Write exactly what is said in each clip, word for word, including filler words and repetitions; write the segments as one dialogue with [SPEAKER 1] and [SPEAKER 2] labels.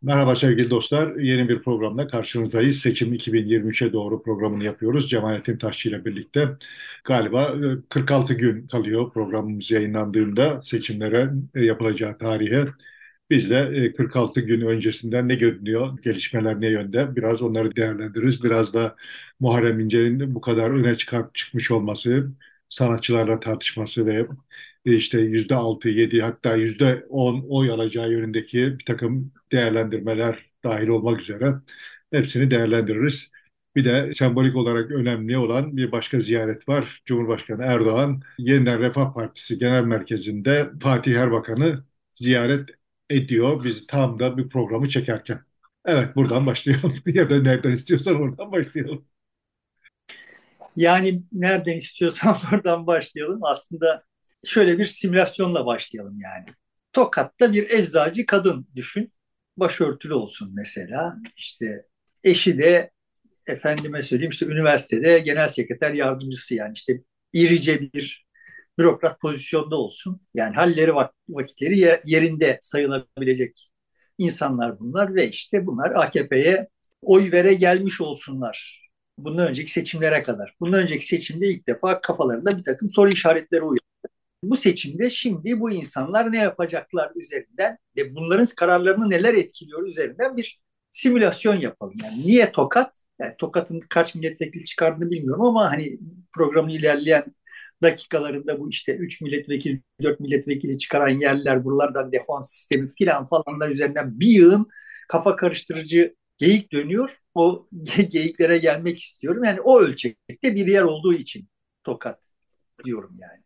[SPEAKER 1] Merhaba sevgili dostlar. Yeni bir programda karşınızdayız. Seçim iki bin yirmi üçe doğru programını yapıyoruz. Cemalettin Taşçı ile birlikte. Galiba e, kırk altı gün kalıyor programımız yayınlandığında seçimlere e, yapılacağı tarihe. Biz de e, kırk altı gün öncesinden ne görünüyor, gelişmeler ne yönde biraz onları değerlendiririz. Biraz da Muharrem İnce'nin bu kadar öne çıkar, çıkmış olması, sanatçılarla tartışması ve e, işte yüzde altı, yedi hatta yüzde on oy alacağı yönündeki bir takım değerlendirmeler dahil olmak üzere hepsini değerlendiririz. Bir de sembolik olarak önemli olan bir başka ziyaret var. Cumhurbaşkanı Erdoğan Yeniden Refah Partisi Genel Merkezi'nde Fatih Erbakan'ı ziyaret ediyor. Biz tam da bir programı çekerken. Evet, buradan başlayalım ya da nereden istiyorsan oradan başlayalım.
[SPEAKER 2] Yani nereden istiyorsan oradan başlayalım. Aslında şöyle bir simülasyonla başlayalım yani. Tokat'ta bir eczacı kadın düşün. Başörtülü olsun mesela. İşte eşi de efendime söyleyeyim işte üniversitede genel sekreter yardımcısı yani işte irice bir bürokrat pozisyonda olsun. Yani halleri vakitleri yerinde sayılabilecek insanlar bunlar ve işte bunlar A K P'ye oy vere gelmiş olsunlar. Bundan önceki seçimlere kadar. Bundan önceki seçimde ilk defa kafalarında bir takım soru işaretleri uyandı. Bu seçimde şimdi bu insanlar ne yapacaklar üzerinden ve bunların kararlarını neler etkiliyor üzerinden bir simülasyon yapalım. Yani niye Tokat? Yani Tokat'ın kaç milletvekili çıkardığını bilmiyorum ama hani programın ilerleyen dakikalarında bu işte üç milletvekili, dört milletvekili çıkaran yerler, buralardan dehon sistemi filan falanlar üzerinden bir yığın kafa karıştırıcı geyik dönüyor. O geyiklere gelmek istiyorum. Yani o ölçekte bir yer olduğu için Tokat diyorum yani.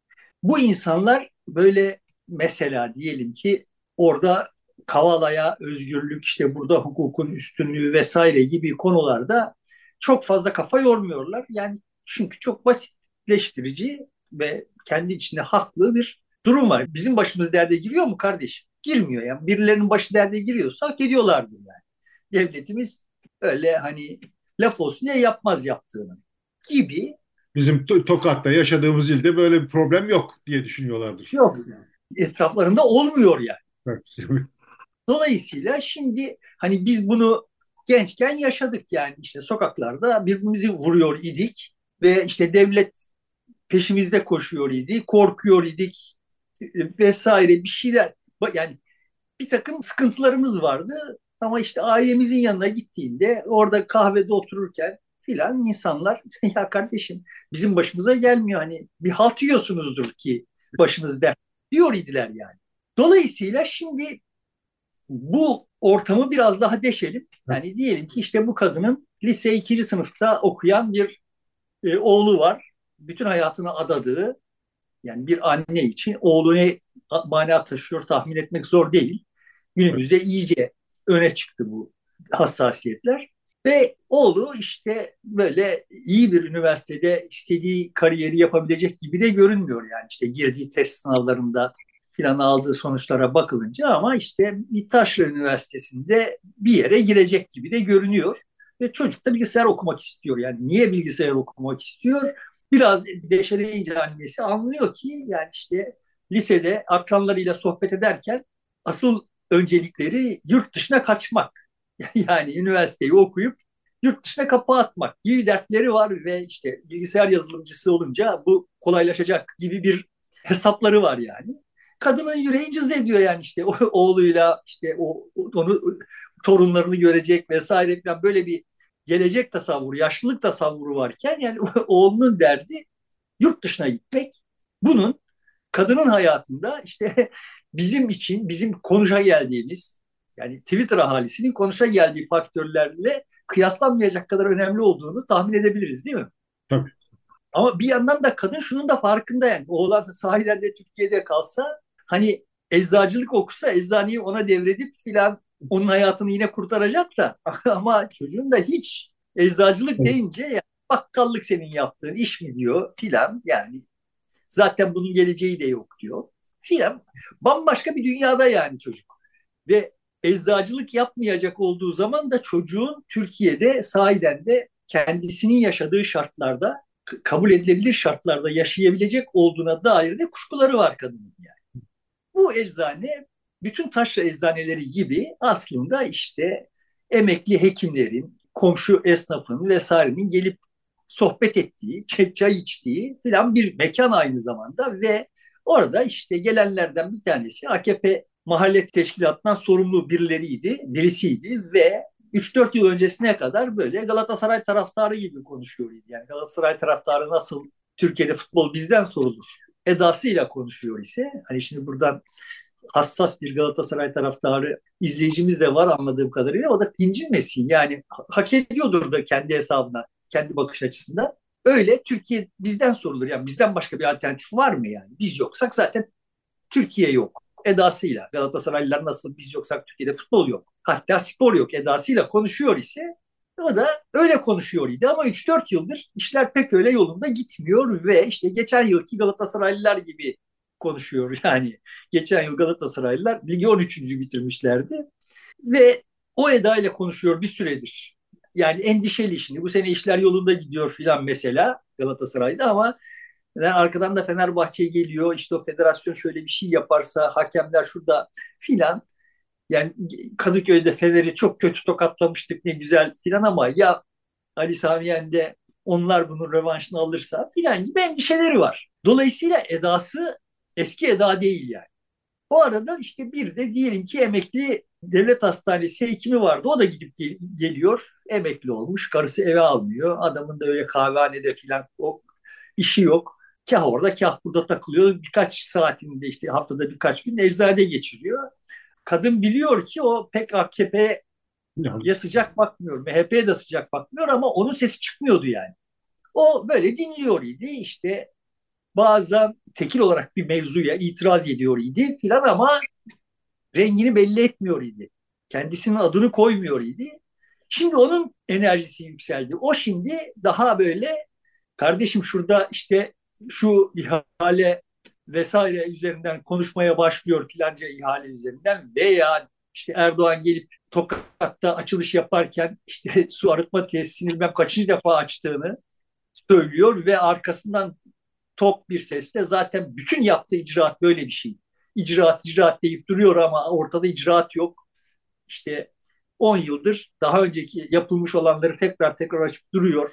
[SPEAKER 2] Bu insanlar böyle mesela diyelim ki orada Kavala'ya özgürlük, işte burada hukukun üstünlüğü vesaire gibi konularda çok fazla kafa yormuyorlar. Yani çünkü çok basitleştirici ve kendi içinde haklı bir durum var. Bizim başımız derde giriyor mu kardeşim? Girmiyor yani. Birilerinin başı derde giriyorsa hak ediyorlardır yani. Devletimiz öyle hani laf olsun diye yapmaz yaptığını gibi.
[SPEAKER 1] Bizim To- Tokat'ta yaşadığımız ilde böyle bir problem yok diye düşünüyorlardır.
[SPEAKER 2] Yok yani. Etraflarında olmuyor yani.
[SPEAKER 1] Evet.
[SPEAKER 2] Dolayısıyla şimdi hani biz bunu gençken yaşadık yani işte sokaklarda birbirimizi vuruyor idik ve işte devlet peşimizde koşuyor idi, korkuyor idik vesaire bir şeyler yani bir takım sıkıntılarımız vardı ama işte ailemizin yanına gittiğinde orada kahvede otururken filan insanlar ya kardeşim bizim başımıza gelmiyor hani bir halt yiyorsunuzdur ki başınız dert diyor idiler yani. Dolayısıyla şimdi bu ortamı biraz daha deşelim. Yani diyelim ki işte bu kadının lise ikinci sınıfta okuyan bir e, oğlu var. Bütün hayatını adadığı yani bir anne için oğlu ne mana taşıyor tahmin etmek zor değil. Günümüzde iyice öne çıktı bu hassasiyetler. Ve oğlu işte böyle iyi bir üniversitede istediği kariyeri yapabilecek gibi de görünmüyor. Yani işte girdiği test sınavlarında filan aldığı sonuçlara bakılınca ama işte bir taşra üniversitesinde bir yere girecek gibi de görünüyor. Ve çocuk da bilgisayar okumak istiyor. Yani niye bilgisayar okumak istiyor? Biraz deşeleyince annesi anlıyor ki yani işte lisede akranlarıyla sohbet ederken asıl öncelikleri yurt dışına kaçmak. Yani üniversiteyi okuyup yurt dışına kapağı atmak gibi dertleri var ve işte bilgisayar yazılımcısı olunca bu kolaylaşacak gibi bir hesapları var yani. Kadının yüreği cız ediyor yani işte o, oğluyla işte o onu torunlarını görecek vesaire falan böyle bir gelecek tasavvuru, yaşlılık tasavvuru varken yani oğlunun derdi yurt dışına gitmek. Bunun kadının hayatında işte bizim için bizim konuşa geldiğimiz yani Twitter ahalisinin konuşa geldiği faktörlerle kıyaslanmayacak kadar önemli olduğunu tahmin edebiliriz değil mi?
[SPEAKER 1] Tabii.
[SPEAKER 2] Ama bir yandan da kadın şunun da farkında yani oğlan sahiden de Türkiye'de kalsa hani eczacılık okusa eczaneyi ona devredip filan onun hayatını yine kurtaracak da ama çocuğun da hiç eczacılık deyince ya bakkallık senin yaptığın iş mi diyor filan yani zaten bunun geleceği de yok diyor filan. Bambaşka bir dünyada yani çocuk. Ve eczacılık yapmayacak olduğu zaman da çocuğun Türkiye'de sahiden de kendisinin yaşadığı şartlarda kabul edilebilir şartlarda yaşayabilecek olduğuna dair de kuşkuları var kadının yani. Bu eczane bütün taşra eczaneleri gibi aslında işte emekli hekimlerin, komşu esnafın vesairenin gelip sohbet ettiği, çay içtiği filan bir mekan aynı zamanda ve orada işte gelenlerden bir tanesi A K P mahalle teşkilatından sorumlu birileriydi, birisiydi ve üç dört yıl öncesine kadar böyle Galatasaray taraftarı gibi konuşuyordu. Yani Galatasaray taraftarı nasıl Türkiye'de futbol bizden sorulur edasıyla konuşuyor ise hani şimdi buradan hassas bir Galatasaray taraftarı izleyicimiz de var anladığım kadarıyla. O da incinmesin. Yani hak ediyordur da kendi hesabına, kendi bakış açısından. Öyle Türkiye bizden sorulur. Yani bizden başka bir alternatif var mı yani? Biz yoksak zaten Türkiye yok. Edasıyla Galatasaraylılar nasıl biz yoksak Türkiye'de futbol yok. Hatta spor yok edasıyla konuşuyor ise o da öyle konuşuyor idi ama üç dört yıldır işler pek öyle yolunda gitmiyor ve işte geçen yılki Galatasaraylılar gibi konuşuyor. Yani geçen yıl Galatasaraylılar ligi on üçüncü bitirmişlerdi ve o edayla konuşuyor bir süredir. Yani endişeli şimdi bu sene işler yolunda gidiyor filan mesela Galatasaray'da ama yani arkadan da Fenerbahçe geliyor işte o federasyon şöyle bir şey yaparsa hakemler şurada filan. Yani Kadıköy'de Fener'i çok kötü tokatlamıştık ne güzel filan ama ya Ali Sami Yen'de onlar bunun revanşını alırsa filan gibi endişeleri var. Dolayısıyla edası eski eda değil yani. O arada işte bir de diyelim ki emekli devlet hastanesi hekimi vardı. O da gidip gel- geliyor. Emekli olmuş. Karısı eve almıyor. Adamın da öyle kahvehanede filan o işi yok. Kah orada kah burada takılıyor. Birkaç saatinde işte haftada birkaç gün eczanede geçiriyor. Kadın biliyor ki o pek A K P'ye sıcak bakmıyor. M H P'ye de sıcak bakmıyor ama onun sesi çıkmıyordu yani. O böyle dinliyor idi işte bazen tekil olarak bir mevzuya itiraz ediyor idi filan ama rengini belli etmiyor idi. Kendisinin adını koymuyor idi. Şimdi onun enerjisi yükseldi. O şimdi daha böyle kardeşim şurada işte şu ihale vesaire üzerinden konuşmaya başlıyor filanca ihale üzerinden veya işte Erdoğan gelip Tokat'ta açılış yaparken işte su arıtma tesisini bilmem kaçıncı defa açtığını söylüyor ve arkasından tok bir sesle zaten bütün yaptığı icraat böyle bir şey. İcraat icraat deyip duruyor ama ortada icraat yok. İşte on yıldır daha önceki yapılmış olanları tekrar tekrar açıp duruyor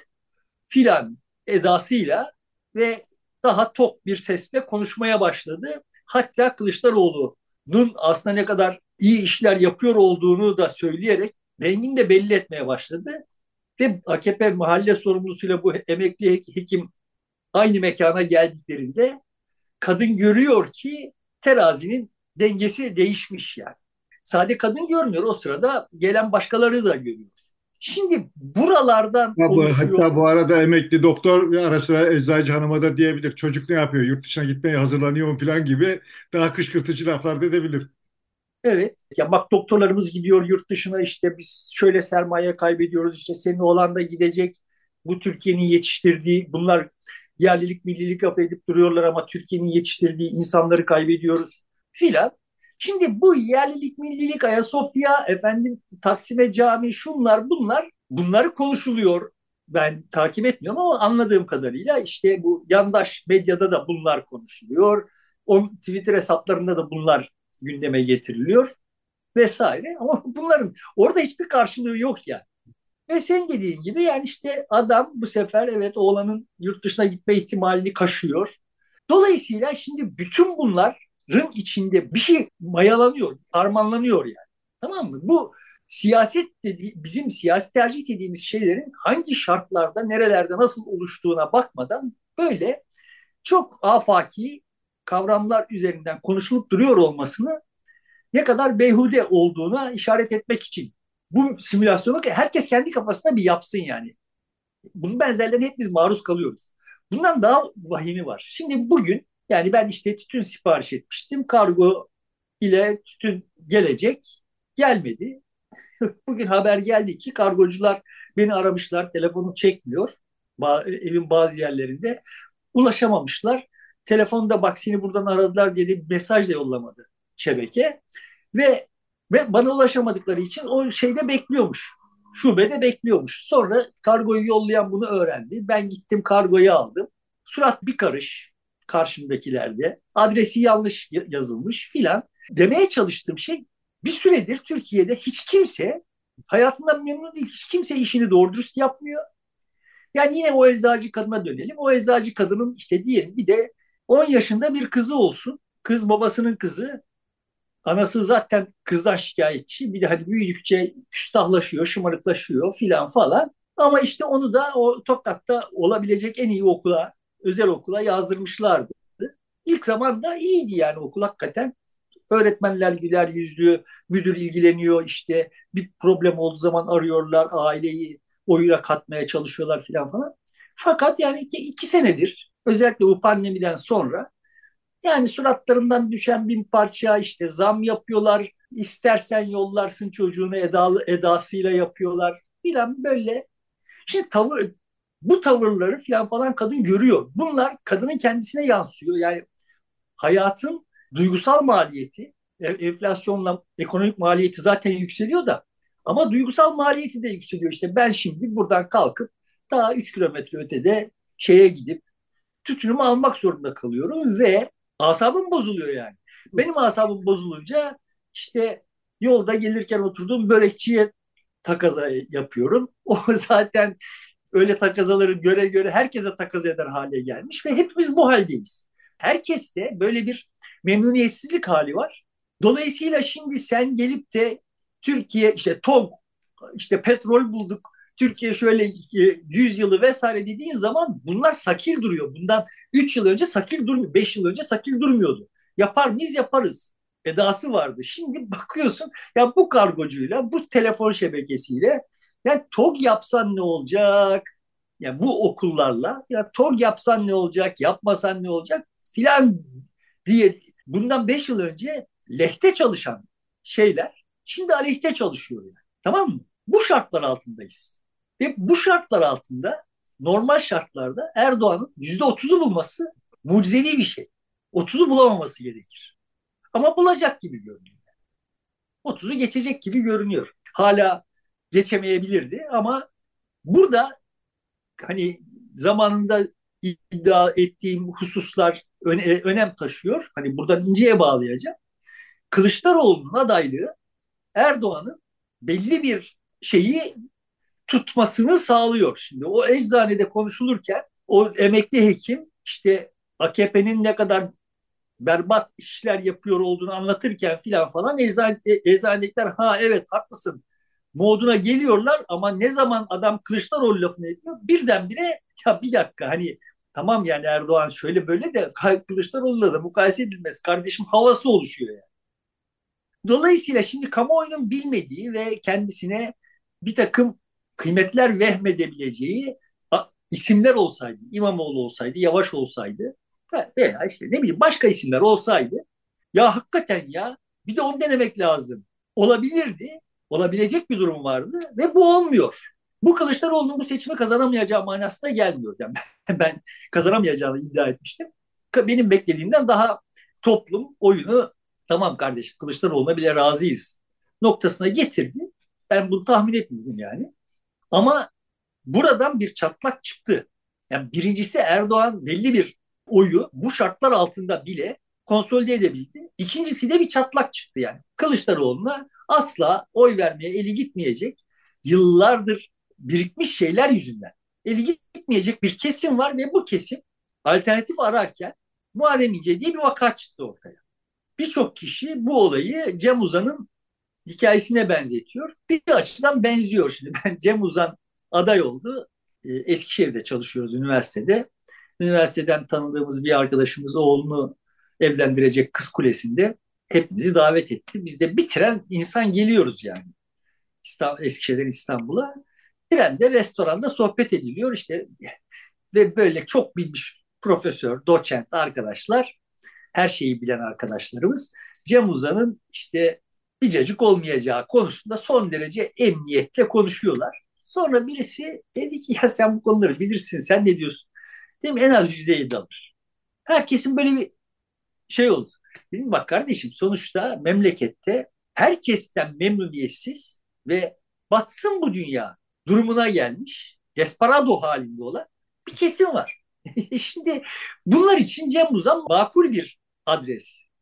[SPEAKER 2] filan edasıyla ve daha tok bir sesle konuşmaya başladı. Hatta Kılıçdaroğlu'nun aslında ne kadar iyi işler yapıyor olduğunu da söyleyerek rengini de belli etmeye başladı. Ve A K P mahalle sorumlusuyla bu emekli hekim aynı mekana geldiklerinde kadın görüyor ki terazinin dengesi değişmiş yani. Sadece kadın görmüyor o sırada gelen başkaları da görüyor. Şimdi buralardan
[SPEAKER 1] Ya bu,
[SPEAKER 2] oluşuyor.
[SPEAKER 1] hatta bu arada emekli doktor ara sıra eczacı hanıma da diyebilir. Çocuk ne yapıyor? Yurt dışına gitmeye hazırlanıyor mu falan gibi daha kışkırtıcı laflar da edebilir.
[SPEAKER 2] Evet. Ya bak doktorlarımız gidiyor yurt dışına işte biz şöyle sermaye kaybediyoruz işte senin oğlan da gidecek. Bu Türkiye'nin yetiştirdiği bunlar yerlilik millilik laf edip duruyorlar ama Türkiye'nin yetiştirdiği insanları kaybediyoruz filan. Şimdi bu yerlilik millilik Ayasofya efendim Taksim'e cami şunlar bunlar bunları konuşuluyor. Ben takip etmiyorum ama anladığım kadarıyla işte bu yandaş medyada da bunlar konuşuluyor. O Twitter hesaplarında da bunlar gündeme getiriliyor vesaire. Ama bunların orada hiçbir karşılığı yok yani. Ve sen dediğin gibi yani işte adam bu sefer evet oğlanın yurt dışına gitme ihtimalini kaşıyor. Dolayısıyla şimdi bütün bunların içinde bir şey mayalanıyor, harmanlanıyor yani. Tamam mı? Bu siyaset dedi, bizim siyasi tercih dediğimiz şeylerin hangi şartlarda, nerelerde, nasıl oluştuğuna bakmadan böyle çok afaki kavramlar üzerinden konuşulup duruyor olmasını ne kadar beyhude olduğuna işaret etmek için bu simülasyonu herkes kendi kafasında bir yapsın yani. Bunun benzerlerine hep biz maruz kalıyoruz. Bundan daha vahimi var. Şimdi bugün yani ben işte tütün sipariş etmiştim. Kargo ile tütün gelecek. Gelmedi. Bugün haber geldi ki kargocular beni aramışlar. Telefonum çekmiyor. Ba- evin bazı yerlerinde ulaşamamışlar. Telefonda bak seni buradan aradılar diye bir mesaj da yollamadı şebeke. Ve, ve bana ulaşamadıkları için o şeyde bekliyormuş. Şubede bekliyormuş. Sonra kargoyu yollayan bunu öğrendi. Ben gittim kargoyu aldım. Surat bir karış karşımdakilerde. Adresi yanlış yazılmış filan. Demeye çalıştığım şey, bir süredir Türkiye'de hiç kimse hayatından memnun değil. Hiç kimse işini doğru dürüst yapmıyor. Yani yine o eczacı kadına dönelim. O eczacı kadının işte diyelim bir de on yaşında bir kızı olsun. Kız babasının kızı. Anası zaten kızdan şikayetçi. Bir de hani büyüdükçe küstahlaşıyor, şımarıklaşıyor filan falan. Ama işte onu da o Tokat'ta olabilecek en iyi okula, özel okula yazdırmışlardı. İlk zamanda iyiydi yani okul hakikaten. Öğretmenler güler yüzlü, müdür ilgileniyor işte bir problem olduğu zaman arıyorlar, aileyi oyuna katmaya çalışıyorlar filan falan. Fakat yani iki, iki senedir özellikle bu pandemiden sonra yani suratlarından düşen bin parça işte zam yapıyorlar. İstersen yollarsın çocuğunu edalı, edasıyla yapıyorlar filan böyle. İşte tavır, bu tavırları filan falan kadın görüyor. Bunlar kadının kendisine yansıyor. Yani hayatın duygusal maliyeti, e, enflasyonla ekonomik maliyeti zaten yükseliyor da ama duygusal maliyeti de yükseliyor. İşte ben şimdi buradan kalkıp daha üç kilometre ötede şeye gidip tütünümü almak zorunda kalıyorum ve asabım bozuluyor yani. Benim asabım bozulunca işte yolda gelirken oturduğum börekçiye takaza yapıyorum. O zaten öyle takazaları göre göre herkese takaz eder hale gelmiş ve hepimiz bu haldeyiz. Herkeste böyle bir memnuniyetsizlik hali var. Dolayısıyla şimdi sen gelip de Türkiye işte TOG, işte petrol bulduk, Türkiye şöyle yüz yılı vesaire dediğin zaman bunlar sakil duruyor. Bundan üç yıl önce sakil durmuyor, beş yıl önce sakil durmuyordu. Yapar mıyız? Yaparız edası vardı. Şimdi bakıyorsun ya bu kargocuyla, bu telefon şebekesiyle yani TOG yapsan ne olacak? Ya bu okullarla ya TOG yapsan ne olacak? Yapmasan ne olacak? Filan diye bundan beş yıl önce lehte çalışan şeyler şimdi aleyhte çalışıyor yani. Tamam mı? Bu şartlar altındayız. Ve bu şartlar altında normal şartlarda Erdoğan'ın yüzde otuzu bulması mucizevi bir şey. otuzu bulamaması gerekir. Ama bulacak gibi görünüyor. otuzu geçecek gibi görünüyor. Hala geçemeyebilirdi ama burada hani zamanında iddia ettiğim hususlar öne, önem taşıyor. Hani buradan inceye bağlayacağım. Kılıçdaroğlu'nun adaylığı Erdoğan'ın belli bir şeyi tutmasını sağlıyor. Şimdi o eczanede konuşulurken o emekli hekim işte A K P'nin ne kadar berbat işler yapıyor olduğunu anlatırken filan falan eczane, eczanelikler ha evet haklısın moduna geliyorlar ama ne zaman adam Kılıçdaroğlu lafını ediyor birdenbire ya bir dakika hani tamam yani Erdoğan şöyle böyle de Kılıçdaroğlu'la da mukayese edilmez kardeşim havası oluşuyor yani. Dolayısıyla şimdi kamuoyunun bilmediği ve kendisine bir takım kıymetler vehmedebileceği isimler olsaydı, İmamoğlu olsaydı, Yavaş olsaydı veya işte ne bileyim başka isimler olsaydı ya hakikaten ya bir de onu denemek lazım. Olabilirdi, olabilecek bir durum vardı ve bu olmuyor. Bu Kılıçdaroğlu'nun bu seçimi kazanamayacağı manasına gelmiyor. Yani ben, ben kazanamayacağını iddia etmiştim. Benim beklediğimden daha toplum oyunu tamam kardeşim Kılıçdaroğlu'na bile razıyız noktasına getirdi. Ben bunu tahmin etmiyordum yani. Ama buradan bir çatlak çıktı. Yani birincisi Erdoğan belli bir oyu bu şartlar altında bile konsolide edebildi. İkincisi de bir çatlak çıktı yani. Kılıçdaroğlu'na asla oy vermeye eli gitmeyecek yıllardır birikmiş şeyler yüzünden. Eli gitmeyecek bir kesim var ve bu kesim alternatif ararken Muharrem İnce diye bir vaka çıktı ortaya. Birçok kişi bu olayı Cem Uzan'ın hikayesine benzetiyor. Bir açıdan benziyor şimdi. Ben Cem Uzan aday oldu. Eskişehir'de çalışıyoruz üniversitede. Üniversiteden tanıdığımız bir arkadaşımız oğlunu evlendirecek Kız Kulesi'nde hepimizi davet etti. Biz de bitiren insan geliyoruz yani. İstanbul, Eskişehir'den İstanbul'a. Trende, restoranda sohbet ediliyor işte ve böyle çok bilmiş profesör, doçent arkadaşlar, her şeyi bilen arkadaşlarımız Cem Uzan'ın işte bir cacık olmayacağı konusunda son derece emniyetle konuşuyorlar. Sonra birisi dedi ki ya sen bu konuları bilirsin sen ne diyorsun? Dedim en az yüzde yedi alır. Herkesin böyle bir şey oldu. Dedim bak kardeşim sonuçta memlekette herkesten memnuniyetsiz ve batsın bu dünya durumuna gelmiş desperado halinde olan bir kesim var. Şimdi bunlar için Cem Uzan makul bir adres.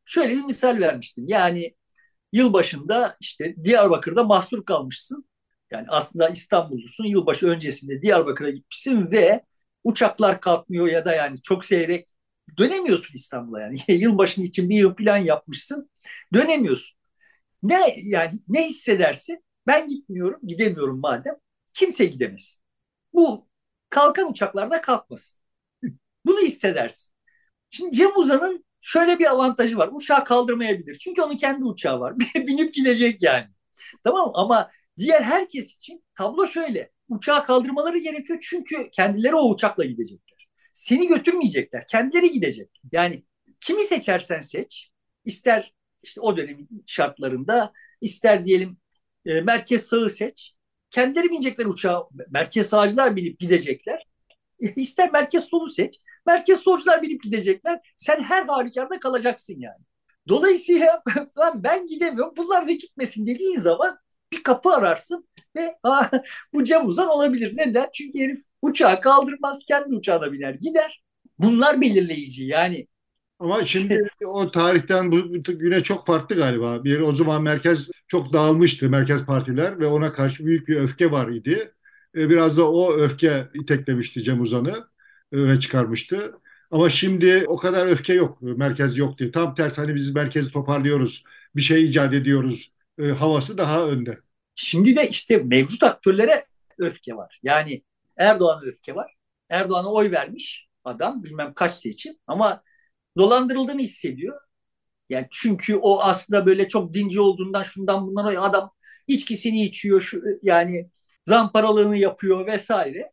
[SPEAKER 2] Şöyle bir misal vermiştim. Yani yılbaşında işte Diyarbakır'da mahsur kalmışsın. Yani aslında İstanbullusun. Yılbaşı öncesinde Diyarbakır'a gitmişsin ve uçaklar kalkmıyor ya da yani çok seyrek dönemiyorsun İstanbul'a yani. Yılbaşının için bir yıl plan yapmışsın. Dönemiyorsun. Ne yani ne hissedersin? Ben gitmiyorum, gidemiyorum madem. Kimse gidemez. Bu kalkan uçaklarda kalkmasın. Bunu hissedersin. Şimdi Cem Uzan'ın şöyle bir avantajı var. Uçağı kaldırmayabilir. Çünkü onun kendi uçağı var. Binip gidecek yani. Tamam mı? Ama diğer herkes için tablo şöyle. Uçağı kaldırmaları gerekiyor çünkü kendileri o uçakla gidecekler. Seni götürmeyecekler. Kendileri gidecek. Yani kimi seçersen seç. İster işte o dönemin şartlarında ister diyelim e, merkez sağı seç. Kendileri binecekler uçağa. Merkez sağcılar binip gidecekler. İster merkez solu seç. Merkez solcular binip gidecekler. Sen her halükarda kalacaksın yani. Dolayısıyla ben gidemiyorum. Bunlar da gitmesin dediğin zaman bir kapı ararsın ve ha, bu Cem Uzan olabilir. Neden? Çünkü herif uçağı kaldırmaz. Kendi uçağına biner gider. Bunlar belirleyici. Yani
[SPEAKER 1] Ama şimdi o tarihten bu güne çok farklı galiba. Bir o zaman merkez çok dağılmıştı, merkez partiler ve ona karşı büyük bir öfke var idi. E, Biraz da o öfke iteklemişti Cem Uzan'ı, öne çıkarmıştı. Ama şimdi o kadar öfke yok, merkez yok diye. Tam tersi hani biz merkezi toparlıyoruz, bir şey icat ediyoruz. E, havası daha önde.
[SPEAKER 2] şimdi de işte mevcut aktörlere öfke var. Yani Erdoğan'a öfke var. Erdoğan'a oy vermiş adam bilmem kaç seçim ama dolandırıldığını hissediyor. Yani çünkü o aslında böyle çok dinci olduğundan şundan bundan adam içkisini içiyor şu, yani zamparalığını yapıyor vesaire.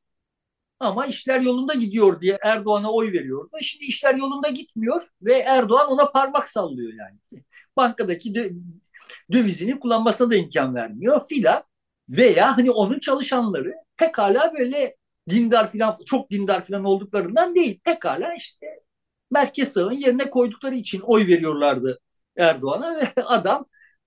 [SPEAKER 2] Ama işler yolunda gidiyor diye Erdoğan'a oy veriyordu. Şimdi işler yolunda gitmiyor ve Erdoğan ona parmak sallıyor yani. Bankadaki dö- dövizini kullanmasına da imkan vermiyor filan. Veya hani onun çalışanları pekala böyle dindar filan çok dindar filan olduklarından değil. Pekala işte merkez sağın yerine koydukları için oy veriyorlardı Erdoğan'a ve adam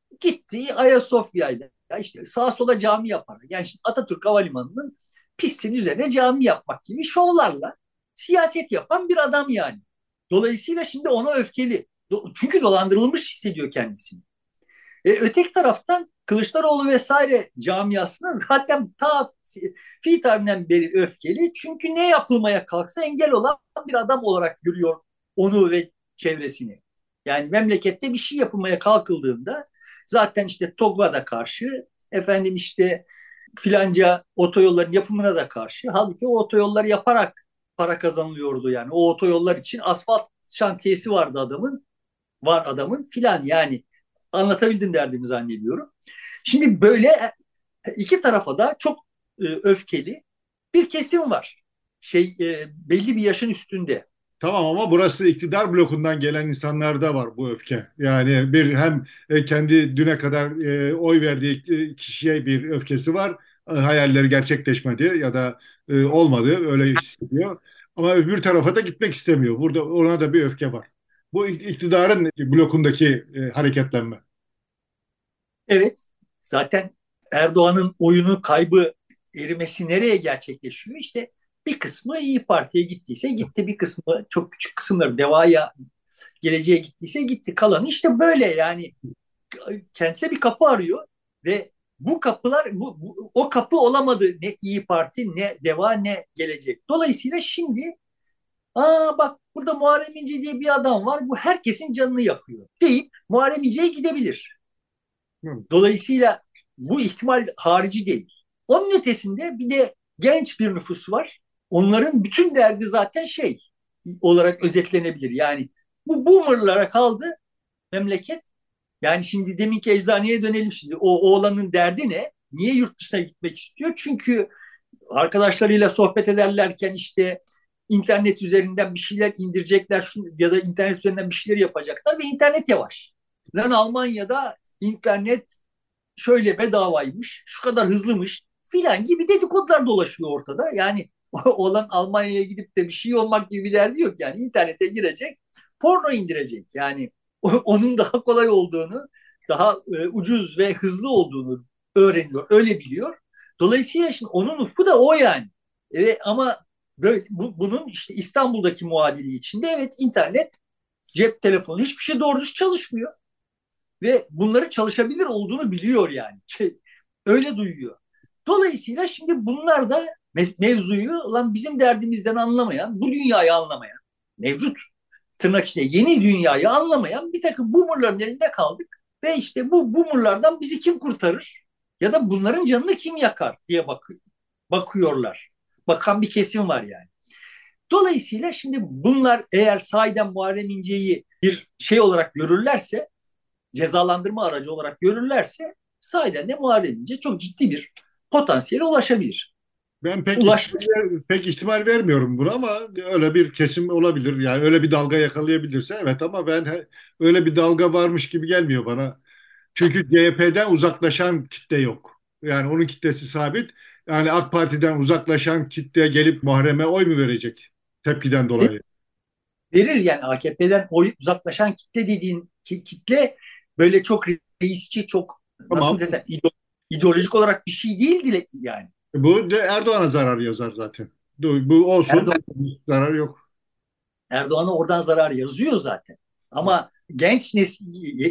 [SPEAKER 2] gitti Ayasofya'yla işte sağa sola cami yapar. Yani şimdi Atatürk Havalimanı'nın pistin üzerine cami yapmak gibi şovlarla siyaset yapan bir adam yani. Dolayısıyla şimdi ona öfkeli. Çünkü dolandırılmış hissediyor kendisini. E, öteki taraftan Kılıçdaroğlu vesaire camiasına zaten ta fi tarihinden beri öfkeli. Çünkü ne yapılmaya kalksa engel olan bir adam olarak görüyor onu ve çevresini. Yani memlekette bir şey yapılmaya kalkıldığında zaten işte TOGG'a da karşı, efendim işte filanca otoyolların yapımına da karşı. Halbuki o otoyolları yaparak para kazanılıyordu yani. O otoyollar için asfalt şantiyesi vardı adamın, var adamın filan yani. Anlatabildim derdimi zannediyorum. Şimdi böyle iki tarafa da çok e, öfkeli bir kesim var. Şey e, belli bir yaşın üstünde.
[SPEAKER 1] Tamam ama burası iktidar blokundan gelen insanlarda var bu öfke. Yani bir hem e, kendi düne kadar e, oy verdiği e, kişiye bir öfkesi var. E, Hayalleri gerçekleşmedi ya da e, olmadı öyle hissediyor. Ama öbür tarafa da gitmek istemiyor. Burada ona da bir öfke var. Bu iktidarın blokundaki e, hareketlenme.
[SPEAKER 2] Evet, zaten Erdoğan'ın oyunu kaybı erimesi nereye gerçekleşiyor? İşte bir kısmı İyi Parti'ye gittiyse gitti, bir kısmı çok küçük kısımları Deva'ya, geleceğe gittiyse gitti. Kalanı işte böyle yani kendisine bir kapı arıyor ve bu kapılar bu, bu o kapı olamadı ne İyi Parti ne Deva ne Gelecek. Dolayısıyla şimdi aa bak burada Muharrem İnce diye bir adam var bu herkesin canını yakıyor deyip Muharrem İnce'ye gidebilir.
[SPEAKER 1] Hı.
[SPEAKER 2] Dolayısıyla bu ihtimal harici değil. Onun ötesinde bir de genç bir nüfus var. Onların bütün derdi zaten şey olarak özetlenebilir. Yani bu boomerlara kaldı memleket. Yani şimdi deminki eczaneye dönelim şimdi. O oğlanın derdi ne? Niye yurt dışına gitmek istiyor? Çünkü arkadaşlarıyla sohbet ederlerken işte internet üzerinden bir şeyler indirecekler ya da internet üzerinden bir şeyler yapacaklar ve internet yavaş. Lan Almanya'da internet şöyle bedavaymış, şu kadar hızlımış filan gibi dedikodular dolaşıyor ortada. Yani olan Almanya'ya gidip de bir şey olmak gibi bir derdi yok. Yani internete girecek, porno indirecek. Yani onun daha kolay olduğunu, daha e, ucuz ve hızlı olduğunu öğreniyor, öyle biliyor. Dolayısıyla şimdi onun ufku da o yani. Evet, ama böyle bu, bunun işte İstanbul'daki muadili içinde evet internet cep telefonu, hiçbir şey doğru düz çalışmıyor. Ve bunların çalışabilir olduğunu biliyor yani. Şey, öyle duyuyor. Dolayısıyla şimdi bunlar da mevzuyu lan bizim derdimizden anlamayan, bu dünyayı anlamayan, mevcut tırnak içinde yeni dünyayı anlamayan bir takım boomerların elinde kaldık. Ve işte bu boomerlardan bizi kim kurtarır? Ya da bunların canını kim yakar diye bakıyor, bakıyorlar. Bakan bir kesim var yani. Dolayısıyla şimdi bunlar eğer sahiden Muharrem İnce'yi bir şey olarak görürlerse, cezalandırma aracı olarak görürlerse sahiden de Muharrem İnce çok ciddi bir potansiyele ulaşabilir.
[SPEAKER 1] Ben pek ihtimal,
[SPEAKER 2] Ulaşmış.
[SPEAKER 1] pek ihtimal vermiyorum buna ama öyle bir kesim olabilir. Yani öyle bir dalga yakalayabilirse evet, ama ben he- öyle bir dalga varmış gibi gelmiyor bana. Çünkü C H P'den uzaklaşan kitle yok. Yani onun kitlesi sabit. Yani AK Parti'den uzaklaşan kitle gelip Muharrem'e oy mu verecek? Tepkiden dolayı.
[SPEAKER 2] Verir yani A K P'den oy uzaklaşan kitle dediğin kitle böyle çok reisçi, çok nasıl
[SPEAKER 1] Tamam.
[SPEAKER 2] desem ideolojik olarak bir şey değildi yani.
[SPEAKER 1] Bu de Erdoğan'a zarar yazar zaten. Bu olsun.
[SPEAKER 2] Erdoğan
[SPEAKER 1] Zarar yok.
[SPEAKER 2] Erdoğan'a oradan zarar yazıyor zaten. Ama genç nesil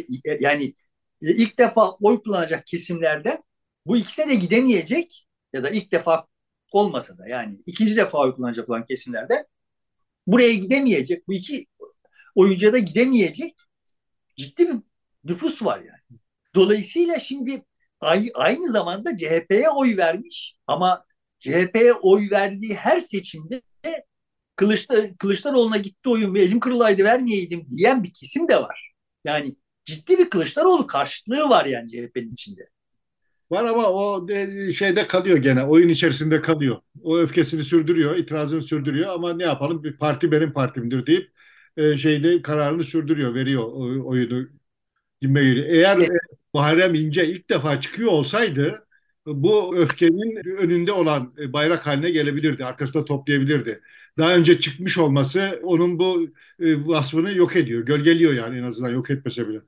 [SPEAKER 2] yani ilk defa oy kullanacak kesimlerden bu ikisine de gidemeyecek ya da ilk defa olmasa da yani ikinci defa oy kullanacak olan kesimlerden buraya gidemeyecek. Bu iki oyuncuya da gidemeyecek ciddi bir nüfus var yani. Dolayısıyla şimdi aynı zamanda C H P'ye oy vermiş ama C H P'ye oy verdiği her seçimde Kılıçlar, Kılıçdaroğlu'na gitti oyun ve elim kırılaydı vermeyeydim diyen bir kesim de var. Yani ciddi bir Kılıçdaroğlu karşıtlığı var yani C H P'nin içinde.
[SPEAKER 1] Var ama o de- şeyde kalıyor gene. Oyun içerisinde kalıyor. O öfkesini sürdürüyor, itirazını sürdürüyor ama ne yapalım? Bir parti benim partimdir deyip e, şeyde kararını sürdürüyor, veriyor o- oyunu. Gibime geliyor. Eğer
[SPEAKER 2] İşte
[SPEAKER 1] e, Muharrem İnce ilk defa çıkıyor olsaydı bu öfkenin önünde olan e, bayrak haline gelebilirdi. Arkasında toplayabilirdi. Daha önce çıkmış olması onun bu e, vasfını yok ediyor. Gölgeliyor yani, en azından yok etmese bile.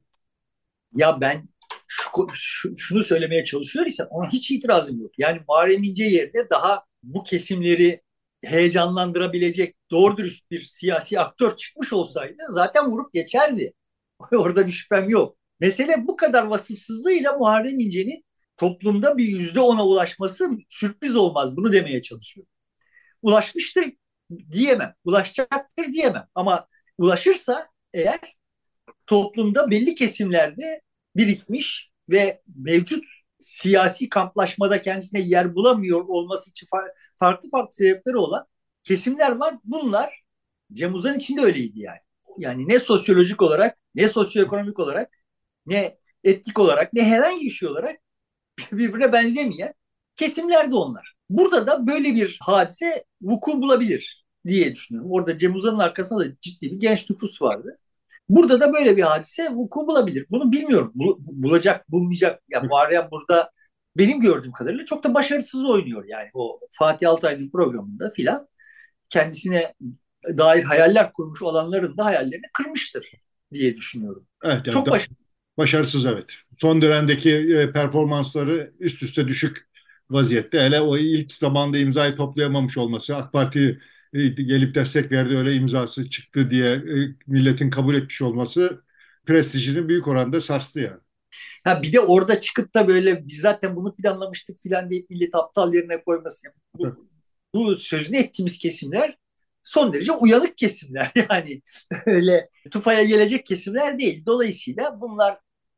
[SPEAKER 2] ya ben şu, şu, şunu söylemeye çalışıyor ise ona hiç itirazım yok. Yani Muharrem İnce yerine daha bu kesimleri heyecanlandırabilecek doğru dürüst bir siyasi aktör çıkmış olsaydı zaten vurup geçerdi. Orada bir şüphem yok. Mesele bu kadar vasıfsızlığıyla Muharrem İnce'nin toplumda bir yüzde ona ulaşması sürpriz olmaz. Bunu demeye çalışıyorum. Ulaşmıştır diyemem. Ulaşacaktır diyemem. Ama ulaşırsa eğer toplumda belli kesimlerde birikmiş ve mevcut siyasi kamplaşmada kendisine yer bulamıyor olması için farklı farklı sebepleri olan kesimler var. Bunlar Cem Uzan için de öyleydi yani. Yani ne sosyolojik olarak, ne sosyoekonomik olarak, ne etnik olarak, ne herhangi bir şey olarak birbirine benzemeyen kesimler de onlar. Burada da böyle bir hadise vuku bulabilir diye düşünüyorum. Orada Cem Uzan'ın arkasında da ciddi bir genç nüfus vardı. Burada da böyle bir hadise vuku bulabilir. Bunu bilmiyorum. Bul, bulacak, bulmayacak. Yani Muharrem burada benim gördüğüm kadarıyla çok da başarısız oynuyor. Yani o Fatih Altaylı'nın programında filan kendisine dair hayaller kurmuş olanların da hayallerini kırmıştır diye düşünüyorum.
[SPEAKER 1] Evet, yani
[SPEAKER 2] Çok
[SPEAKER 1] da-
[SPEAKER 2] başarılı.
[SPEAKER 1] başarısız, evet. Son dönemdeki e, performansları üst üste düşük vaziyette. Hele o ilk zamanda imzayı toplayamamış olması, AK Parti e, gelip destek verdi, öyle imzası çıktı diye e, milletin kabul etmiş olması prestijini büyük oranda sarstı yani.
[SPEAKER 2] Ha bir de orada çıkıp da böyle biz zaten bunu planlamıştık filan deyip milleti aptal yerine koyması. Bu, bu sözünü ettiğimiz kesimler son derece uyanık kesimler. Yani öyle tufaya gelecek kesimler değil. Dolayısıyla bunlar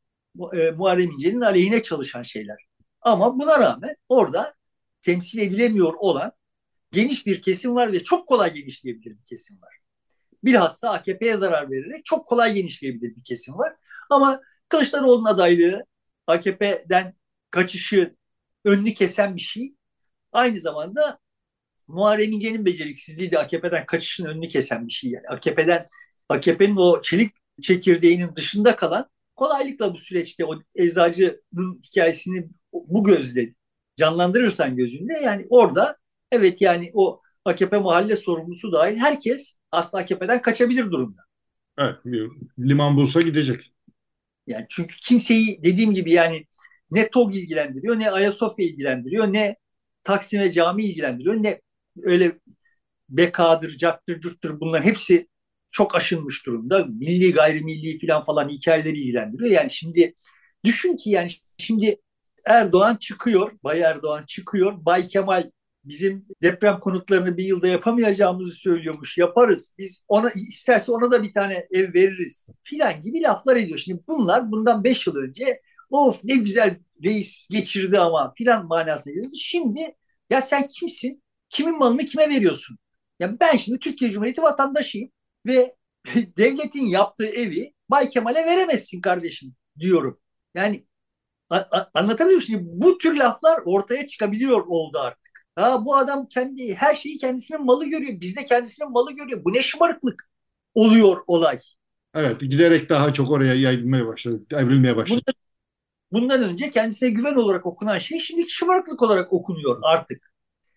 [SPEAKER 2] e, Muharrem İnce'nin aleyhine çalışan şeyler. Ama buna rağmen orada temsil edilemiyor olan geniş bir kesim var ve çok kolay genişleyebilir bir kesim var. Bilhassa A K P'ye zarar vererek çok kolay genişleyebilir bir kesim var. Ama Kılıçdaroğlu'nun adaylığı A K P'den kaçışı önünü kesen bir şey. Aynı zamanda Muharrem İnce'nin beceriksizliği de A K P'den kaçışın önünü kesen bir şey. Yani A K P'den A K P'nin o çelik çekirdeğinin dışında kalan kolaylıkla bu süreçte o eczacının hikayesini bu gözle canlandırırsan gözünde yani orada evet yani o A K P mahalle sorumlusu dahil herkes aslında A K P'den kaçabilir durumda.
[SPEAKER 1] Evet, bir liman bulsa gidecek.
[SPEAKER 2] Yani çünkü kimseyi dediğim gibi yani ne TOG ilgilendiriyor, ne Ayasofya ilgilendiriyor, ne Taksim ve cami ilgilendiriyor, ne öyle bekadır, caktır, curttur bunların hepsi çok aşınmış durumda. Milli gayrimilli falan falan hikayeleri ilgilendiriyor. Yani şimdi düşün ki yani şimdi Erdoğan çıkıyor, Bay Erdoğan çıkıyor. Bay Kemal bizim deprem konutlarını bir yılda yapamayacağımızı söylüyormuş. Yaparız. Biz ona isterse ona da bir tane ev veririz filan gibi laflar ediyor. Şimdi bunlar bundan beş yıl önce of ne güzel reis geçirdi ama filan manasına geliyor. Şimdi ya sen kimsin? Kimin malını kime veriyorsun? Ya ben şimdi Türkiye Cumhuriyeti vatandaşıyım ve devletin yaptığı evi Bay Kemal'e veremezsin kardeşim diyorum. Yani a- a- anlatabiliyor muyum? Şimdi bu tür laflar ortaya çıkabiliyor oldu artık. Ha, bu adam kendi her şeyi kendisinin malı görüyor. Biz de kendisinin malı görüyor. Bu ne şımarıklık oluyor olay.
[SPEAKER 1] Evet, giderek daha çok oraya yayılmaya başladı, evrilmeye başladı.
[SPEAKER 2] Bundan, bundan önce kendisine güven olarak okunan şey şimdi şımarıklık olarak okunuyor artık.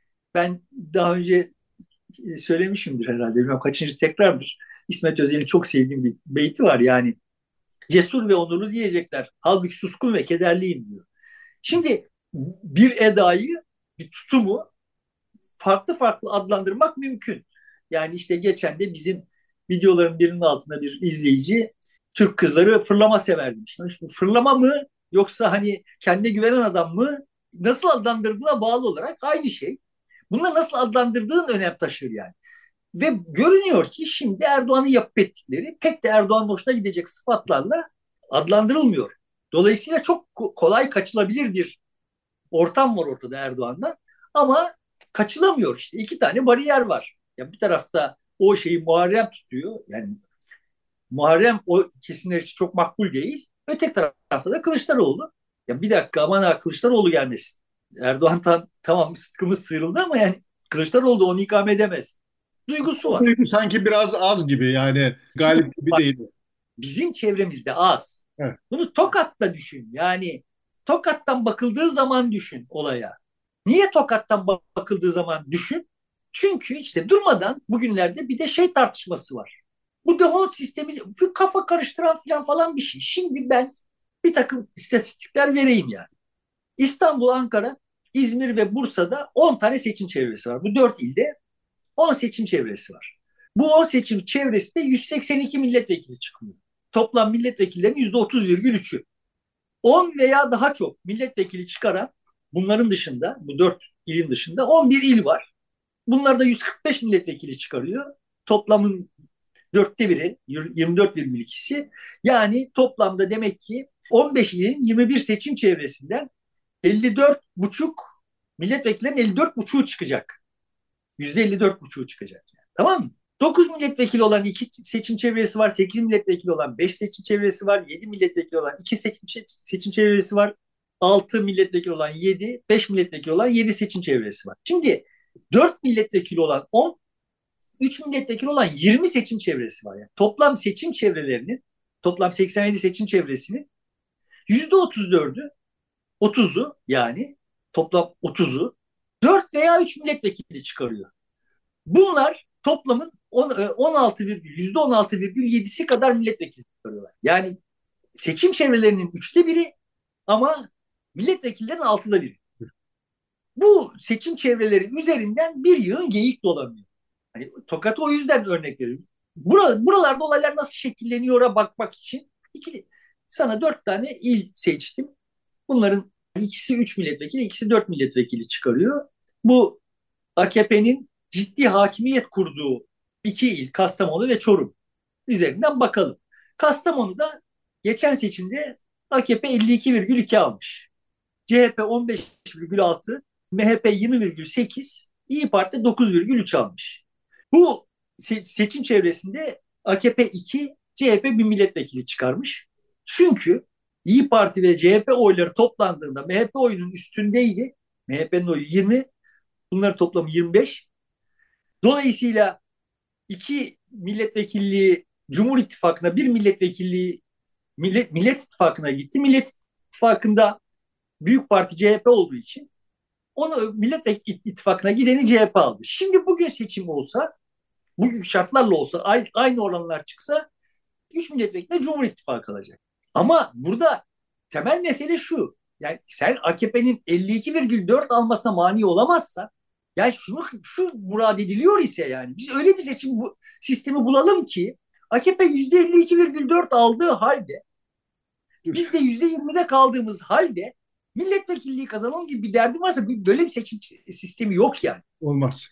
[SPEAKER 2] Ben daha önce e, söylemişimdir herhalde. Bilmem kaçıncı tekrardır. İsmet Özel'in çok sevdiğim bir beyti var yani. Cesur ve onurlu diyecekler. Halbuki suskun ve kederliyim diyor. Şimdi bir edayı, bir tutumu farklı farklı adlandırmak mümkün. Yani işte geçen de bizim videoların birinin altında bir izleyici Türk kızları fırlama sever demiş. Şimdi fırlama mı yoksa hani kendine güvenen adam mı nasıl adlandırdığına bağlı olarak aynı şey. Bunları nasıl adlandırdığın önem taşır yani. Ve görünüyor ki şimdi Erdoğan'ın yapıp ettikleri pek de Erdoğan'ın hoşuna gidecek sıfatlarla adlandırılmıyor. Dolayısıyla çok kolay kaçılabilir bir ortam var ortada Erdoğan'dan. Ama kaçılamıyor işte. İki tane bariyer var. Ya bir tarafta o şeyi Muharrem tutuyor. Yani Muharrem o kesimler için çok makbul değil. Öteki tarafta da Kılıçdaroğlu. Ya bir dakika aman ha Kılıçdaroğlu gelmesin. Erdoğan tam, tamam sıtkımız sıyrıldı ama yani Kılıçdaroğlu da onu ikame edemez. Duygusu
[SPEAKER 1] Bu
[SPEAKER 2] var.
[SPEAKER 1] duygu sanki biraz az gibi, yani
[SPEAKER 2] Şimdi
[SPEAKER 1] galip gibi
[SPEAKER 2] bak,
[SPEAKER 1] değil.
[SPEAKER 2] bizim çevremizde az.
[SPEAKER 1] Evet.
[SPEAKER 2] Bunu Tokat'ta düşün. Yani Tokat'tan bakıldığı zaman düşün olaya. Niye Tokat'tan bakıldığı zaman düşün? Çünkü işte durmadan bugünlerde bir de şey tartışması var. Bu default sistemi bir kafa karıştıran falan falan bir şey. Şimdi ben bir takım istatistikler vereyim yani. İstanbul, Ankara, İzmir ve Bursa'da on tane seçim çevresi var. Bu dört ilde on seçim çevresi var. Bu on seçim çevresinde yüz seksen iki milletvekili çıkıyor. Toplam milletvekillerinin yüzde otuz virgül üçü. on veya daha çok milletvekili çıkaran bunların dışında, bu dört ilin dışında on bir il var. Bunlar da yüz kırk beş milletvekili çıkarıyor. Toplamın dörtte biri, yirmi dört virgül ikisi. Yani toplamda demek ki on beş ilin yirmi bir seçim çevresinden elli dört buçuk milletvekillerinin elli dört buçuğu çıkacak. yüzde elli dört buçuğu çıkacak. Yani. Tamam mı? dokuz milletvekili olan iki seçim çevresi var. sekiz milletvekili olan beş seçim çevresi var. yedi milletvekili olan iki seçim, seçim çevresi var. altı milletvekili olan yedi, beş milletvekili olan yedi seçim çevresi var. Şimdi dört milletvekili olan on, üç milletvekili olan yirmi seçim çevresi var. Yani toplam seçim çevrelerinin, toplam seksen yedi seçim çevresinin yüzde otuz dördü, otuzu yani toplam otuzu dört veya üç milletvekili çıkarıyor. Bunlar toplamın on altı virgül yüzde on altı virgül yedisi kadar milletvekili çıkarıyorlar. Yani seçim çevrelerinin üçte biri ama milletvekillerinin altıda biri. Bu seçim çevreleri üzerinden bir yığın geyik dolanıyor. Hani Tokat'ı o yüzden örnek veriyorum. Bura, buralarda olaylar nasıl şekilleniyor'a bakmak için iki, sana dört tane il seçtim. Bunların ikisi üç milletvekili, ikisi dört milletvekili çıkarıyor. Bu A K P'nin ciddi hakimiyet kurduğu iki il Kastamonu ve Çorum üzerinden bakalım. Kastamonu'da geçen seçimde A K P elli iki virgül iki almış. C H P on beş virgül altı, M H P yirmi virgül sekiz, İyi Parti dokuz virgül üç almış. Bu se- seçim çevresinde A K P iki, C H P bir milletvekili çıkarmış. Çünkü İyi Parti ve C H P oyları toplandığında M H P oyunun üstündeydi. M H P'nin oyu yirmi, bunların toplamı yirmi beş. Dolayısıyla iki milletvekilliği Cumhur İttifakı'na, bir milletvekilliği Millet, Millet İttifakı'na gitti. Millet İttifakı'nda Büyük Parti C H P olduğu için onu Millet İttifakı'na gideni C H P aldı. Şimdi bugün seçim olsa, bugün şartlarla olsa, aynı oranlar çıksa üç milletvekili Cumhur İttifakı alacak. Ama burada temel mesele şu. Yani sen A K P'nin elli iki virgül dört almasına mani olamazsa, yani şunu şu murad ediliyor ise yani biz öyle bir seçim bu, sistemi bulalım ki A K P yüzde elli iki virgül dört aldığı halde, biz de yüzde yirmide kaldığımız halde milletvekilliği kazanalım gibi bir derdi varsa, böyle bir seçim sistemi yok yani.
[SPEAKER 1] Olmaz.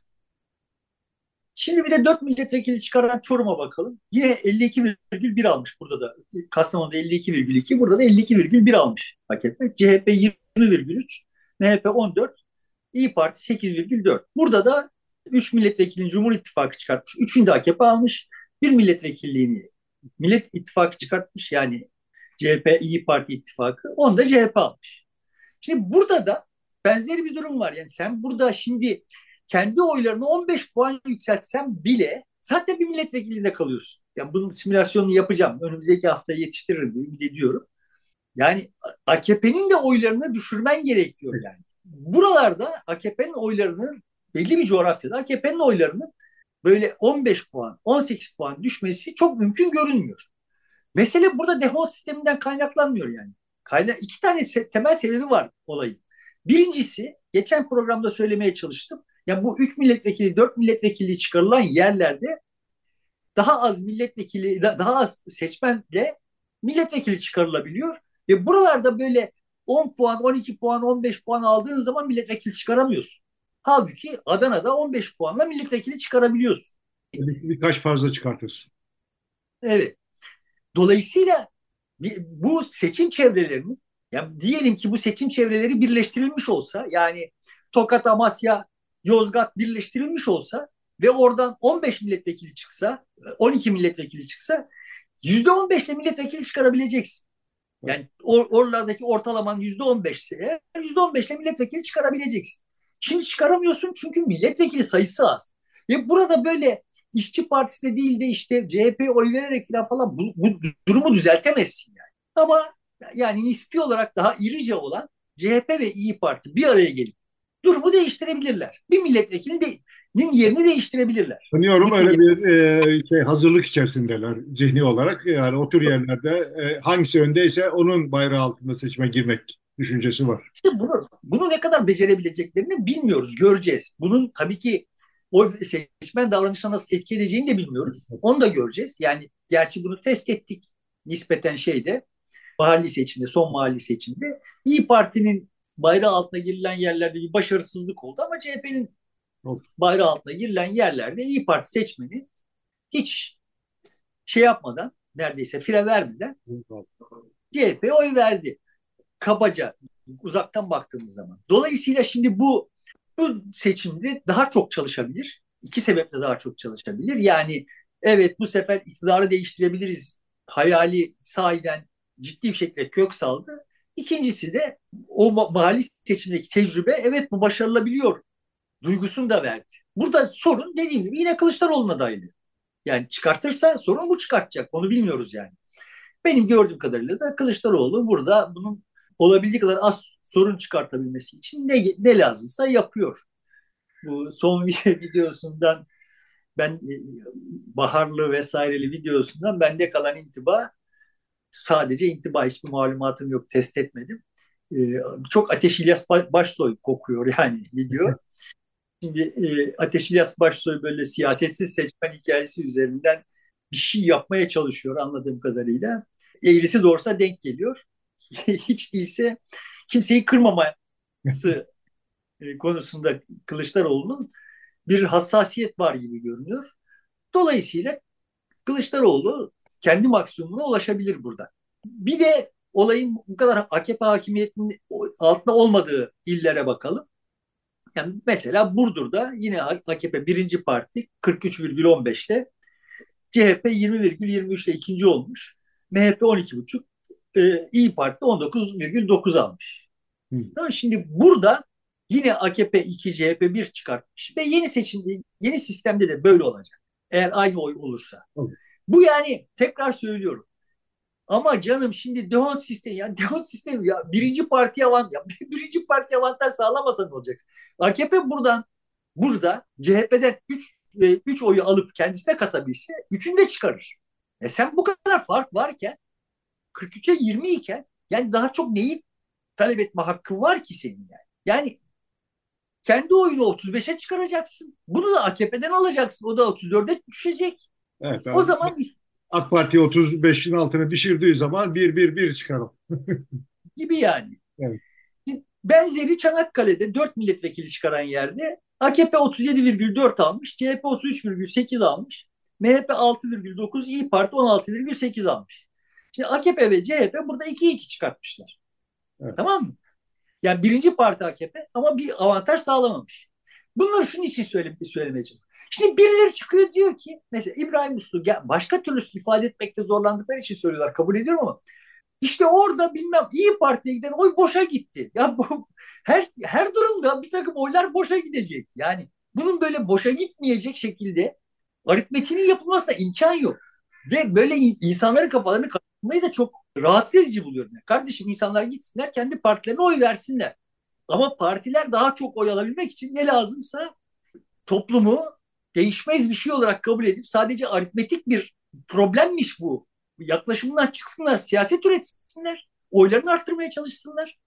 [SPEAKER 2] Şimdi bir de dört milletvekili çıkaran Çorum'a bakalım. Yine elli iki virgül bir almış burada da. Kastamonu'da elli iki virgül iki, burada da elli iki virgül bir almış A K P. C H P yirmi virgül üç, M H P on dört, İyi Parti sekiz virgül dört. Burada da üç milletvekilini Cumhur İttifakı çıkartmış. üçünü de A K P almış. Bir milletvekilliğini Millet İttifakı çıkartmış. Yani C H P İyi Parti ittifakı. Onu da C H P almış. Şimdi burada da benzeri bir durum var. Yani sen burada şimdi kendi oylarını on beş puan yükseltsen bile zaten bir milletvekilinde kalıyorsun. Yani bunun simülasyonunu yapacağım. Önümüzdeki hafta yetiştiririm diye ümit ediyorum. Yani A K P'nin de oylarını düşürmen gerekiyor yani. Buralarda A K P'nin oylarının, belli bir coğrafyada A K P'nin oylarının böyle on beş puan, on sekiz puan düşmesi çok mümkün görünmüyor. Mesele burada default sisteminden kaynaklanmıyor yani. Kayna iki tane se- temel sebebi var olayın. Birincisi, geçen programda söylemeye çalıştım. Yani bu üç milletvekili, dört milletvekili çıkarılan yerlerde daha az milletvekili, daha az seçmenle milletvekili çıkarılabiliyor. Ve buralarda böyle on puan, on iki puan, on beş puan aldığın zaman milletvekili çıkaramıyorsun. Halbuki Adana'da on beş puanla milletvekili çıkarabiliyorsun.
[SPEAKER 1] Bir, birkaç fazla çıkartırsın.
[SPEAKER 2] Evet. Dolayısıyla bu seçim çevrelerinin, yani diyelim ki bu seçim çevreleri birleştirilmiş olsa, yani Tokat, Amasya, Yozgat birleştirilmiş olsa ve oradan on beş milletvekili çıksa, on iki milletvekili çıksa, yüzde on beşle milletvekili çıkarabileceksin. Yani or, oralardaki ortalaman yüzde on beşse yüzde on beşle milletvekili çıkarabileceksin. Şimdi çıkaramıyorsun çünkü milletvekili sayısı az. Ve burada böyle İşçi Partisi'ne değil de işte C H P'ye oy vererek falan falan bu, bu durumu düzeltemezsin yani. Ama yani nispi olarak daha irice olan C H P ve İyi Parti bir araya gelip durumu değiştirebilirler. Bir milletvekilinin yerini değiştirebilirler.
[SPEAKER 1] Sanıyorum
[SPEAKER 2] Bu tür
[SPEAKER 1] öyle bir e, şey hazırlık içerisindeler zihni olarak. Yani o tür yerlerde e, hangisi öndeyse onun bayrağı altında seçime girmek düşüncesi var.
[SPEAKER 2] İşte bunu, bunu ne kadar becerebileceklerini bilmiyoruz, göreceğiz. Bunun tabii ki o seçmen davranışına nasıl etki edeceğini de bilmiyoruz. Onu da göreceğiz. Yani gerçi bunu test ettik nispeten şeyde, mahalli seçimde, son mahalli seçimde. İyi Parti'nin bayrağı altına girilen yerlerde bir başarısızlık oldu ama C H P'nin bayrağı altına girilen yerlerde İyi Parti seçmeni hiç şey yapmadan, neredeyse fire vermeden C H P'ye oy verdi. Kabaca uzaktan baktığımız zaman. Dolayısıyla şimdi bu bu seçimde daha çok çalışabilir. İki sebeple daha çok çalışabilir. Yani evet, bu sefer iktidarı değiştirebiliriz hayali sahiden ciddi bir şekilde kök saldı. İkincisi de o mahalli seçimdeki tecrübe, evet bu başarılabiliyor duygusunu da verdi. Burada sorun dediğim gibi yine Kılıçdaroğlu'na dayalı. Yani çıkartırsa sorun bu çıkartacak. Onu bilmiyoruz yani. Benim gördüğüm kadarıyla da Kılıçdaroğlu burada bunun olabildiği kadar az sorun çıkartabilmesi için ne, ne lazımsa yapıyor. Bu son videosundan ben, e, Baharlı vesaireli videosundan bende kalan intiba, sadece intiba, hiçbir malumatım yok, test etmedim. E, çok Ateş İlyas Başsoy kokuyor yani video. Şimdi e, Ateş İlyas Başsoy böyle siyasetsiz seçmen hikayesi üzerinden bir şey yapmaya çalışıyor anladığım kadarıyla. Eğrisi doğrusa denk geliyor. Hiç değilse kimseyi kırmaması e, konusunda Kılıçdaroğlu'nun bir hassasiyet var gibi görünüyor. Dolayısıyla Kılıçdaroğlu kendi maksimumuna ulaşabilir burada. Bir de olayın bu kadar A K P hakimiyetinin altında olmadığı illere bakalım. Yani mesela Burdur'da yine A K P birinci parti kırk üç virgül on beş ile, C H P yirmi virgül yirmi üç ile ikinci olmuş. M H P on iki buçuk, e, İyi Parti on dokuz virgül dokuz almış.
[SPEAKER 1] Hı.
[SPEAKER 2] Şimdi burada yine A K P iki, C H P bir çıkartmış ve yeni seçimde, yeni sistemde de böyle olacak. Eğer aynı oy olursa.
[SPEAKER 1] Olur.
[SPEAKER 2] Bu yani tekrar söylüyorum. Ama canım şimdi Deont sistemi, ya Deont sistemi, ya birinci partiye avantaj, ya birinci partiye avantaj sağlamasa ne olacak? A K P buradan, burada C H P'den üç oyu alıp kendisine katabilse üçünü de çıkarır. E sen bu kadar fark varken, kırk üçe yirmi iken, yani daha çok neyi talep etme hakkın var ki senin yani? Yani kendi oyunu otuz beşe çıkaracaksın. Bunu da A K P'den alacaksın. O da otuz dörde düşecek.
[SPEAKER 1] Evet,
[SPEAKER 2] O
[SPEAKER 1] abi.
[SPEAKER 2] zaman
[SPEAKER 1] AK Parti otuz beşin altına düşürdüğü zaman bir bir bir çıkar o.
[SPEAKER 2] gibi yani.
[SPEAKER 1] Evet,
[SPEAKER 2] Benzeri Çanakkale'de dört milletvekili çıkaran yerde A K P otuz yedi virgül dört almış, C H P otuz üç virgül sekiz almış, M H P altı virgül dokuz, İyi Parti on altı virgül sekiz almış. Şimdi A K P ve C H P burada iki iki çıkartmışlar.
[SPEAKER 1] evet.
[SPEAKER 2] Tamam mı? Yani birinci parti A K P ama bir avantaj sağlamamış. Bunları şunun için söyle, söylemeyeceğim. Şimdi birileri çıkıyor diyor ki mesela İbrahim Uslu başka türlü ifade etmekte zorlandıkları için söylüyorlar, kabul ediyorum ama işte orada bilmem İyi Parti'ye giden oy boşa gitti. Ya bu her her durumda bir takım oylar boşa gidecek. Yani bunun böyle boşa gitmeyecek şekilde aritmetiğinin yapılmasına imkan yok. Ve böyle insanların kafalarını karıştırmayı da çok rahatsız edici buluyorum. Yani kardeşim, insanlar gitsinler kendi partilerine oy versinler. Ama partiler daha çok oy alabilmek için ne lazımsa toplumu değişmez bir şey olarak kabul edip sadece aritmetik bir problemmiş bu. Yaklaşımından çıksınlar, siyaset üretsinler, oylarını arttırmaya çalışsınlar.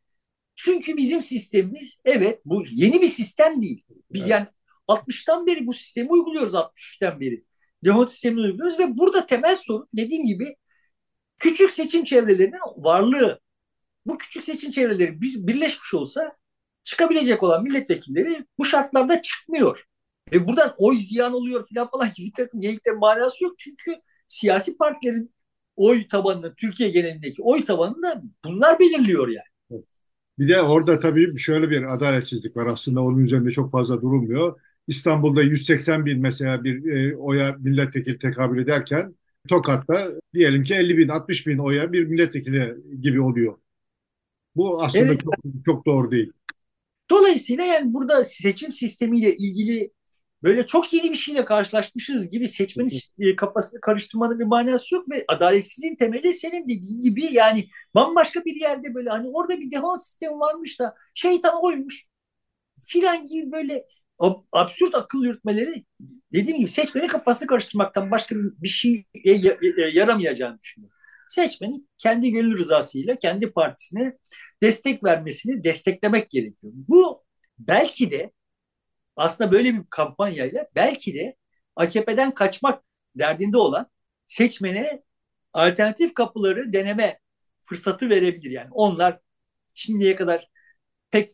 [SPEAKER 2] Çünkü bizim sistemimiz, evet, bu yeni bir sistem değil. Biz
[SPEAKER 1] Evet.
[SPEAKER 2] yani altmıştan beri bu sistemi uyguluyoruz, altmış üçten beri. Demokrasi sistemini uyguluyoruz ve burada temel sorun dediğim gibi küçük seçim çevrelerinin varlığı. Bu küçük seçim çevreleri bir, birleşmiş olsa çıkabilecek olan milletvekilleri bu şartlarda çıkmıyor. Ve buradan oy ziyan oluyor falan falan gibi bir takım geyiklerin manası yok. Çünkü siyasi partilerin oy tabanını, Türkiye genelindeki oy tabanını da bunlar belirliyor yani.
[SPEAKER 1] Bir de orada tabii şöyle bir adaletsizlik var. Aslında onun üzerinde çok fazla durulmuyor. İstanbul'da yüz seksen bin mesela bir e, oya milletvekili tekabül ederken Tokat'ta diyelim ki elli bin, altmış bin oya bir milletvekili gibi oluyor. Bu aslında
[SPEAKER 2] Evet.
[SPEAKER 1] çok, çok doğru değil.
[SPEAKER 2] Dolayısıyla yani burada seçim sistemiyle ilgili böyle çok yeni bir şeyle karşılaşmışız gibi seçmenin e, kafasını karıştırmanın bir manası yok ve adaletsizliğin temeli senin dediğin gibi yani bambaşka bir yerde böyle hani orada bir default sistemi varmış da şeytan oymuş filan gibi böyle ab- absürt akıl yürütmeleri dediğim gibi seçmenin kafasını karıştırmaktan başka bir şey yaramayacağını düşünüyorum. Seçmenin kendi gönül rızasıyla kendi partisine destek vermesini desteklemek gerekiyor. Bu belki de aslında böyle bir kampanyayla belki de A K P'den kaçmak derdinde olan seçmene alternatif kapıları deneme fırsatı verebilir. Yani onlar şimdiye kadar pek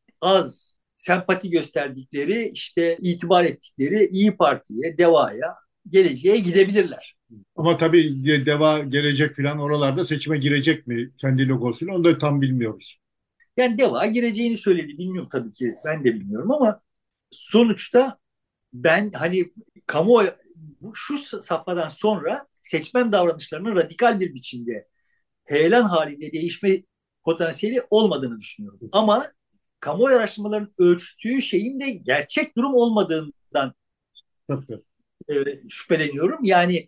[SPEAKER 2] az sempati gösterdikleri, işte itibar ettikleri İyi Parti'ye, DEVA'ya, geleceğe gidebilirler.
[SPEAKER 1] Ama tabii DEVA gelecek falan oralarda seçime girecek mi kendi logosuyla onu da tam bilmiyoruz.
[SPEAKER 2] Yani DEVA gireceğini söyledi. Bilmiyorum tabii ki. Ben de bilmiyorum ama sonuçta ben hani kamuoyu şu safhadan sonra seçmen davranışlarının radikal bir biçimde heyelan halinde değişme potansiyeli olmadığını düşünüyorum. Ama kamuoyu araştırmalarının ölçtüğü şeyin de gerçek durum olmadığından
[SPEAKER 1] Tabii, tabii.
[SPEAKER 2] e, şüpheleniyorum. Yani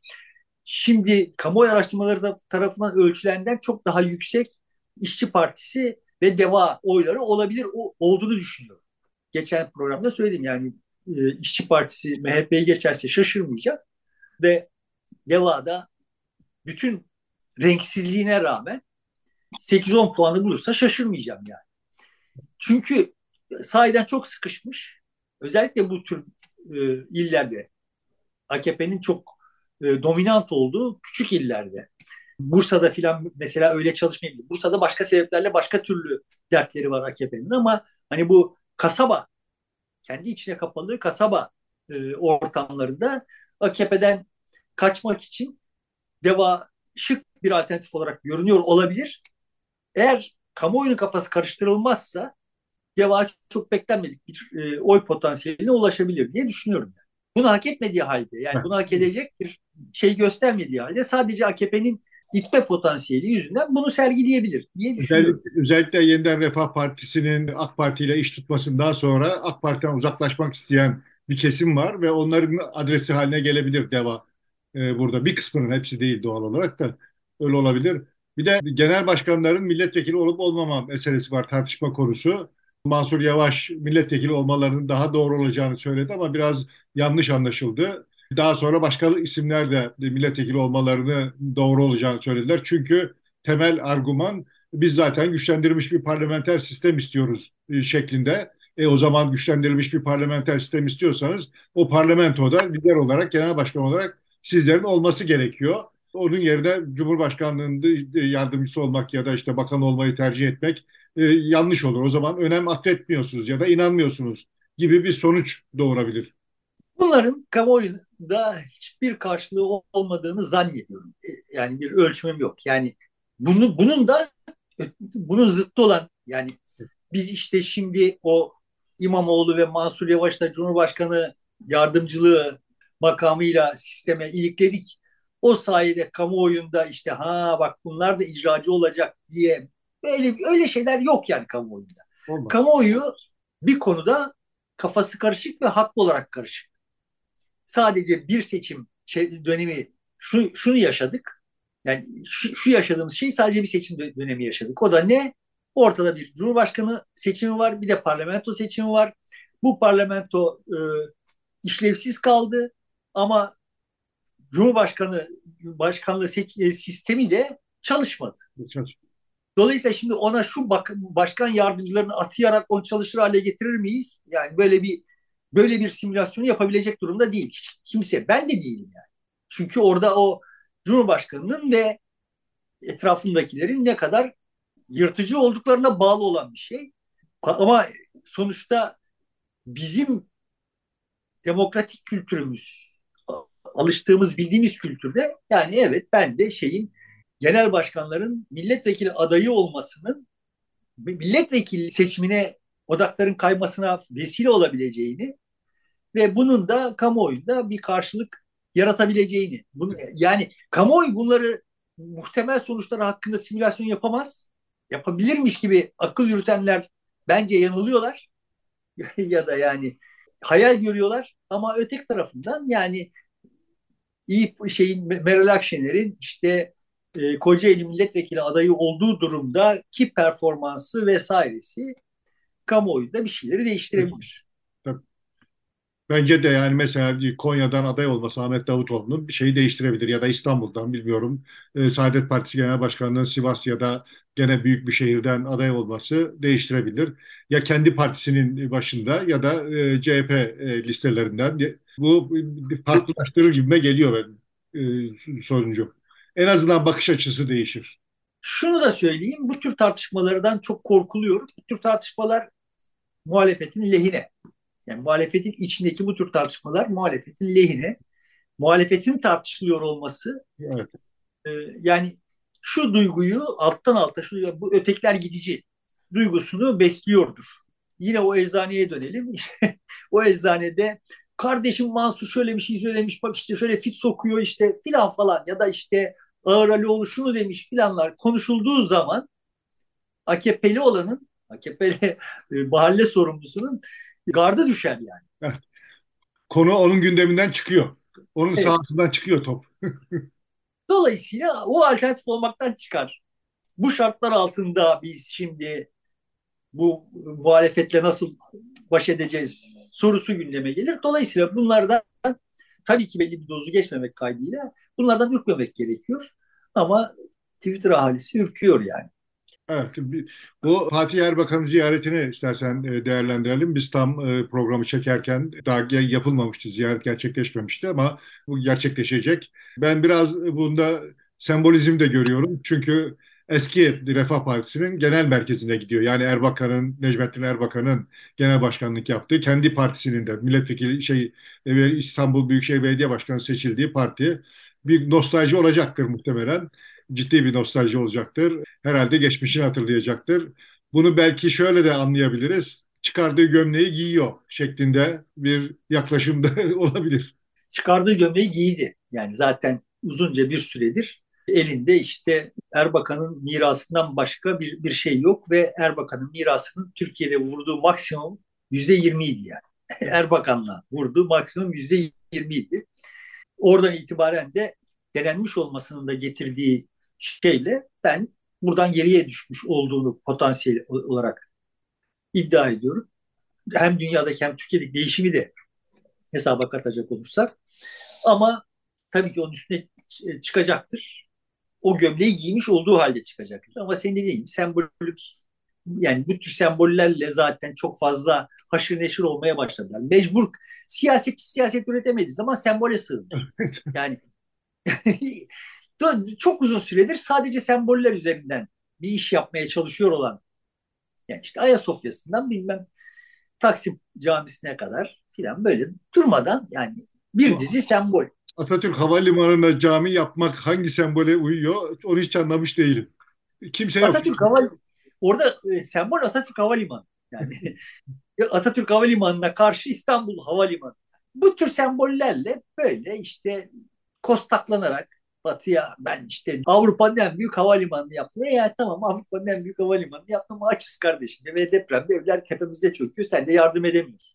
[SPEAKER 2] şimdi kamuoyu araştırmaları da tarafından ölçülenden çok daha yüksek İşçi Partisi ve DEVA oyları olabilir o, olduğunu düşünüyorum. Geçen programda söyledim yani e, İşçi Partisi M H P'yi geçerse şaşırmayacak ve DEVA'da bütün renksizliğine rağmen sekiz on puanı bulursa şaşırmayacağım yani. Çünkü sahiden çok sıkışmış. Özellikle bu tür e, illerde A K P'nin çok e, dominant olduğu küçük illerde. Bursa'da filan mesela öyle çalışmayabilir. Bursa'da başka sebeplerle başka türlü dertleri var A K P'nin ama hani bu kasaba, kendi içine kapalı kasaba e, ortamlarında A K P'den kaçmak için DEVA şık bir alternatif olarak görünüyor olabilir. Eğer kamuoyunun kafası karıştırılmazsa DEVA çok beklenmedik bir e, oy potansiyeline ulaşabilir diye düşünüyorum. Yani. Bunu hak etmediği halde yani bunu hak edecek bir şey göstermediği halde sadece A K P'nin itme potansiyeli yüzünden bunu sergileyebilir diye düşünüyorum.
[SPEAKER 1] Özellikle, özellikle Yeniden Refah Partisi'nin AK Parti ile iş tutmasından sonra AK Parti'den uzaklaşmak isteyen bir kesim var ve onların adresi haline gelebilir DEVA e, burada. Bir kısmının hepsi değil doğal olarak da öyle olabilir. Bir de genel başkanların milletvekili olup olmama meselesi var tartışma konusu. Mansur Yavaş milletvekili olmalarının daha doğru olacağını söyledi ama biraz yanlış anlaşıldı. Daha sonra başka isimler de milletvekili olmalarını doğru olacağını söylediler. Çünkü temel argüman biz zaten güçlendirilmiş bir parlamenter sistem istiyoruz e, şeklinde. E o zaman güçlendirilmiş bir parlamenter sistem istiyorsanız o parlamentoda lider olarak, genel başkan olarak sizlerin olması gerekiyor. Onun yerine Cumhurbaşkanlığında yardımcısı olmak ya da işte bakan olmayı tercih etmek e, yanlış olur. O zaman önem atfetmiyorsunuz ya da inanmıyorsunuz gibi bir sonuç doğurabilir.
[SPEAKER 2] Bunların kamuoyunda hiçbir karşılığı olmadığını zannediyorum. E, Yani bir ölçümüm yok. Yani bunu, bunun da bunun zıttı olan, yani biz işte şimdi o İmamoğlu ve Mansur Yavaş'la Cumhurbaşkanı yardımcılığı makamıyla sisteme ilikledik. O sayede kamuoyunda işte ha bak bunlar da icracı olacak diye böyle öyle şeyler yok yani kamuoyunda.
[SPEAKER 1] Olmaz.
[SPEAKER 2] Kamuoyu bir konuda kafası karışık ve haklı olarak karışık. Sadece bir seçim dönemi şu, şunu yaşadık. Yani şu, şu yaşadığımız şey sadece bir seçim dönemi yaşadık. O da ne? Ortada bir cumhurbaşkanı seçimi var, bir de parlamento seçimi var. Bu parlamento e, işlevsiz kaldı ama cumhurbaşkanı başkanlığı seç, e, sistemi de çalışmadı. Dolayısıyla şimdi ona şu bak, başkan yardımcılarını atayarak onu çalışır hale getirir miyiz? Yani böyle bir böyle bir simülasyonu yapabilecek durumda değil hiç kimse. Ben de değilim yani. Çünkü orada o Cumhurbaşkanının ve etrafındakilerin ne kadar yırtıcı olduklarına bağlı olan bir şey. Ama sonuçta bizim demokratik kültürümüz, alıştığımız, bildiğimiz kültürde yani evet ben de şeyin genel başkanların milletvekili adayı olmasının milletvekili seçimine odakların kaymasına vesile olabileceğini ve bunun da kamuoyunda bir karşılık yaratabileceğini. Bunu, yani kamuoyu bunları muhtemel sonuçları hakkında simülasyon yapamaz. Yapabilirmiş gibi akıl yürütenler bence yanılıyorlar ya da yani hayal görüyorlar ama öteki tarafından yani iyi şeyin Meral Akşener'in işte e, Kocaeli milletvekili adayı olduğu durumda ki performansı vesairesi kamuoyunda bir şeyleri değiştirebilir.
[SPEAKER 1] Bence de yani mesela Konya'dan aday olması Ahmet Davutoğlu'nun bir şeyi değiştirebilir ya da İstanbul'dan bilmiyorum. E, Saadet Partisi Genel Başkanı'nın Sivas ya da gene büyük bir şehirden aday olması değiştirebilir. Ya kendi partisinin başında ya da e, C H P e, listelerinden. Bu bir farklılaştırır gibime geliyor ben e, sonucu. En azından bakış açısı değişir.
[SPEAKER 2] Şunu da söyleyeyim, bu tür tartışmalardan çok korkuluyor. Bu tür tartışmalar muhalefetin lehine. Yani muhalefetin içindeki bu tür tartışmalar muhalefetin lehine. Muhalefetin tartışılıyor olması
[SPEAKER 1] Evet.
[SPEAKER 2] e, yani şu duyguyu alttan alta şu bu ötekiler gidici duygusunu besliyordur. Yine o eczaneye dönelim. O eczanede kardeşim Mansur şöyle bir şey söylemiş bak işte şöyle fit sokuyor işte filan falan ya da işte Ağır Alioğlu şunu demiş filanlar konuşulduğu zaman A K P'li olanın A K P'li mahalle sorumlusunun gardı düşer yani.
[SPEAKER 1] Evet. Konu onun gündeminden çıkıyor. Onun
[SPEAKER 2] Evet.
[SPEAKER 1] sahasından çıkıyor top.
[SPEAKER 2] Dolayısıyla o alternatif olmaktan çıkar. Bu şartlar altında biz şimdi bu muhalefetle nasıl baş edeceğiz sorusu gündeme gelir. Dolayısıyla bunlardan tabii ki belli bir dozu geçmemek kaydıyla bunlardan ürkmemek gerekiyor. Ama Twitter ahalisi ürküyor yani.
[SPEAKER 1] Evet, bir- bu Fatih Erbakan'ın ziyaretini istersen e, değerlendirelim. Biz tam e, programı çekerken daha ge- yapılmamıştı, ziyaret gerçekleşmemişti ama bu gerçekleşecek. Ben biraz bunda sembolizm de görüyorum. Çünkü eski Refah Partisi'nin genel merkezine gidiyor. Yani Erbakan'ın, Necmettin Erbakan'ın genel başkanlık yaptığı kendi partisinin de milletvekili şey e, İstanbul Büyükşehir Belediye Başkanı seçildiği parti bir nostalji olacaktır muhtemelen. Ciddi bir nostalji olacaktır, herhalde geçmişini hatırlayacaktır. Bunu belki şöyle de anlayabiliriz. Çıkardığı gömleği giyiyor şeklinde bir yaklaşım da olabilir.
[SPEAKER 2] Çıkardığı gömleği giydi. Yani zaten uzunca bir süredir elinde işte Erbakan'ın mirasından başka bir, bir şey yok ve Erbakan'ın mirasının Türkiye'de vurduğu maksimum yüzde yirmiydi yani. Erbakan'la vurduğu maksimum yüzde yirmiydi. Oradan itibaren de denenmiş olmasının da getirdiği şeyle ben buradan geriye düşmüş olduğunu potansiyel olarak iddia ediyorum. Hem dünyadaki hem Türkiye'deki değişimi de hesaba katacak olursak. Ama tabii ki onun üstüne çıkacaktır. O gömleği giymiş olduğu halde çıkacaktır. Ama senin dediğin gibi sembolik yani bu tür sembollerle zaten çok fazla haşır neşir olmaya başladılar. Mecbur siyasetçi siyaset üretemediği zaman sembole sığınır. Yani Çok uzun süredir sadece semboller üzerinden bir iş yapmaya çalışıyor olan, yani işte Ayasofya'sından bilmem Taksim Camisi'ne kadar filan böyle durmadan yani bir
[SPEAKER 1] Bu
[SPEAKER 2] dizi sembol.
[SPEAKER 1] Atatürk Havalimanı'na cami yapmak hangi sembole uyuyor? Onu hiç anlamış değilim. Kimse yok.
[SPEAKER 2] Atatürk Hava orada e, sembol Atatürk Havalimanı. Yani Atatürk Havalimanı'na karşı İstanbul Havalimanı. Bu tür sembollerle böyle işte kostaklanarak batıya ben işte Avrupa'nın en büyük havalimanını yaptım. E yani tamam, Avrupa'nın en büyük havalimanını yaptım, açız kardeşim. Ve depremde evler tepemize çöküyor. Sen de yardım edemiyorsun.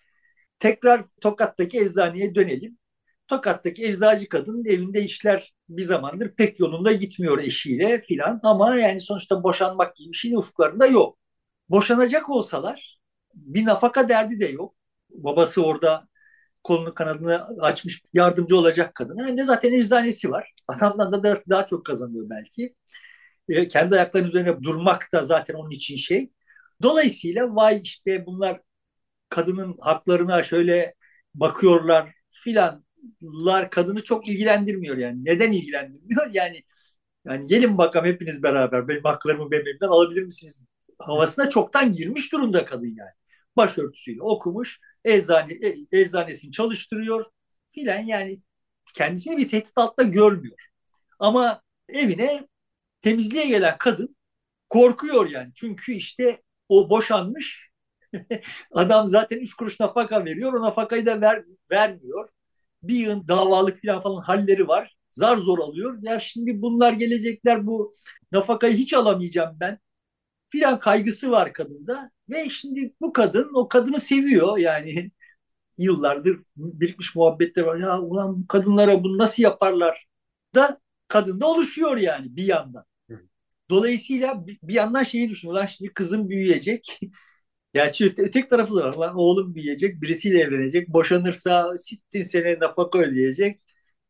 [SPEAKER 2] Tekrar Tokat'taki eczaneye dönelim. Tokat'taki eczacı kadının evinde işler bir zamandır pek yolunda gitmiyor eşiyle filan, ama yani sonuçta boşanmak gibi bir şeyin ufuklarında yok. Boşanacak olsalar bir nafaka derdi de yok. Babası orada kolunu kanadını açmış yardımcı olacak kadına. Hem de zaten eczanesi var. Adamdan da daha çok kazanıyor belki. E, kendi ayaklarının üzerine durmak da zaten onun için şey. Dolayısıyla vay işte bunlar kadının haklarına şöyle bakıyorlar filanlar kadını çok ilgilendirmiyor yani. Neden ilgilendirmiyor? Yani yani gelin bakalım hepiniz beraber benim haklarımı benim elimden alabilir misiniz? Havasına çoktan girmiş durumda kadın yani. Başörtüsüyle okumuş, eczane, e, eczanesini çalıştırıyor filan, yani kendisini bir tehdit altında görmüyor. Ama evine temizliğe gelen kadın korkuyor yani. Çünkü işte o boşanmış. Adam zaten üç kuruş nafaka veriyor. O nafakayı da ver, vermiyor. Bir yığın davalık falan falan halleri var. Zar zor alıyor. Ya şimdi bunlar gelecekler, bu nafakayı hiç alamayacağım ben filan kaygısı var kadında. Ve şimdi bu kadın o kadını seviyor. Yani yıllardır birikmiş muhabbetler var. Ya ulan bu kadınlara bunu nasıl yaparlar da kadında oluşuyor yani bir yandan. Dolayısıyla bir yandan şeyi düşünüyorlar. Şimdi kızım büyüyecek. Gerçi öte, öteki tarafı da var. Lan oğlum büyüyecek, birisiyle evlenecek. Boşanırsa sittin sene nafaka ödeyecek.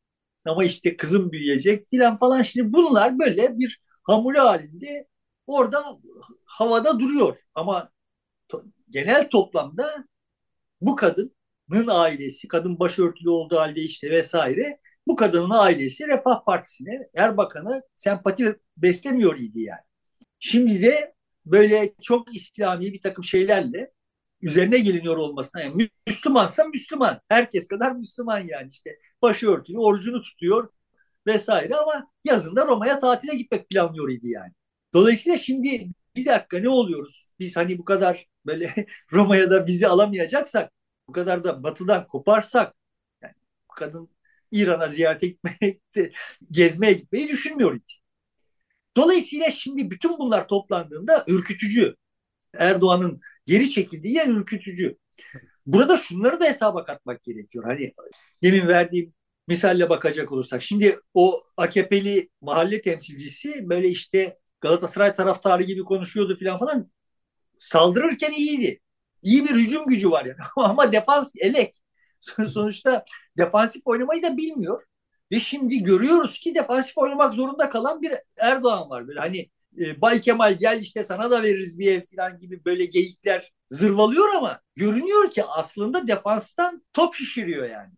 [SPEAKER 2] Ama işte kızım büyüyecek filan falan. Şimdi bunlar böyle bir hamule halinde orada havada duruyor. Ama to- genel toplamda bu kadının ailesi, kadın başörtülü olduğu halde işte vesaire, bu kadının ailesi Refah Partisi'ne, Erbakan'a sempati beslemiyor idi yani. Şimdi de böyle çok İslami bir takım şeylerle üzerine geliniyor olmasına. Yani Müslümansa Müslüman. Herkes kadar Müslüman yani, işte başörtülü, orucunu tutuyor vesaire, ama yazında Roma'ya tatile gitmek planlıyor idi yani. Dolayısıyla şimdi bir dakika ne oluyoruz? Biz hani bu kadar böyle Roma'ya da bizi alamayacaksak, bu kadar da batıdan koparsak, yani bu kadın İran'a ziyarete gitmeye, gezmeye gitmeyi düşünmüyor idi. Dolayısıyla şimdi bütün bunlar toplandığında ürkütücü. Erdoğan'ın geri çekildiği yer ürkütücü. Burada şunları da hesaba katmak gerekiyor. Hani demin verdiğim misalle bakacak olursak. Şimdi o A K P'li mahalle temsilcisi böyle işte Galatasaray taraftarı gibi konuşuyordu falan falan. Saldırırken iyiydi. İyi bir hücum gücü var yani. Ama defans elek. Sonuçta defansif oynamayı da bilmiyor. Ve şimdi görüyoruz ki defansif oynamak zorunda kalan bir Erdoğan var. Böyle hani e, Bay Kemal gel işte sana da veririz bir ev falan gibi böyle geyikler zırvalıyor, ama görünüyor ki aslında defanstan top şişiriyor yani.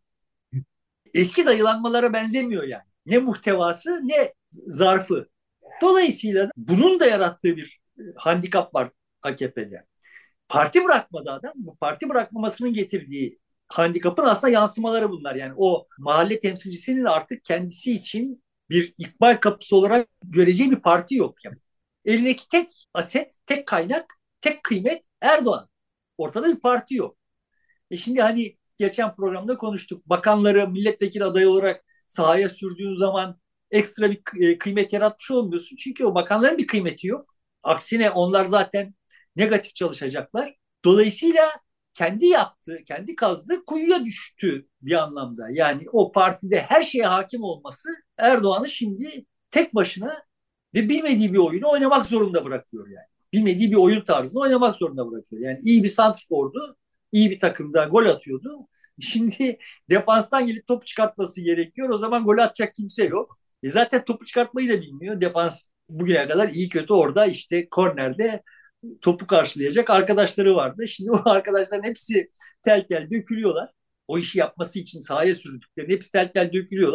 [SPEAKER 2] Eski dayılanmalara benzemiyor yani. Ne muhtevası ne zarfı. Dolayısıyla bunun da yarattığı bir e, handikap var A K P'de. Parti bırakmadı adam. Bu parti bırakmamasının getirdiği handikapın aslında yansımaları bunlar. Yani o mahalle temsilcisinin artık kendisi için bir ikbal kapısı olarak göreceği bir parti yok. Yani elindeki tek aset, tek kaynak, tek kıymet Erdoğan. Ortada bir parti yok. E şimdi hani geçen programda konuştuk. Bakanları milletvekili adayı olarak sahaya sürdüğün zaman ekstra bir e, kıymet yaratmış olmuyorsun. Çünkü o bakanların bir kıymeti yok. Aksine onlar zaten negatif çalışacaklar. Dolayısıyla kendi yaptığı, kendi kazdığı kuyuya düştü bir anlamda. Yani o partide her şeye hakim olması Erdoğan'ı şimdi tek başına ve bilmediği bir oyunu oynamak zorunda bırakıyor yani. Bilmediği bir oyun tarzını oynamak zorunda bırakıyor. Yani iyi bir santrfordu, iyi bir takımda gol atıyordu. Şimdi defanstan gelip topu çıkartması gerekiyor. O zaman gol atacak kimse yok. E zaten topu çıkartmayı da bilmiyor. Defans bugüne kadar iyi kötü orada işte kornerde topu karşılayacak arkadaşları vardı. Şimdi o arkadaşların hepsi tel tel dökülüyorlar. O işi yapması için sahaya sürdüklerinin hepsi tel tel dökülüyorlar.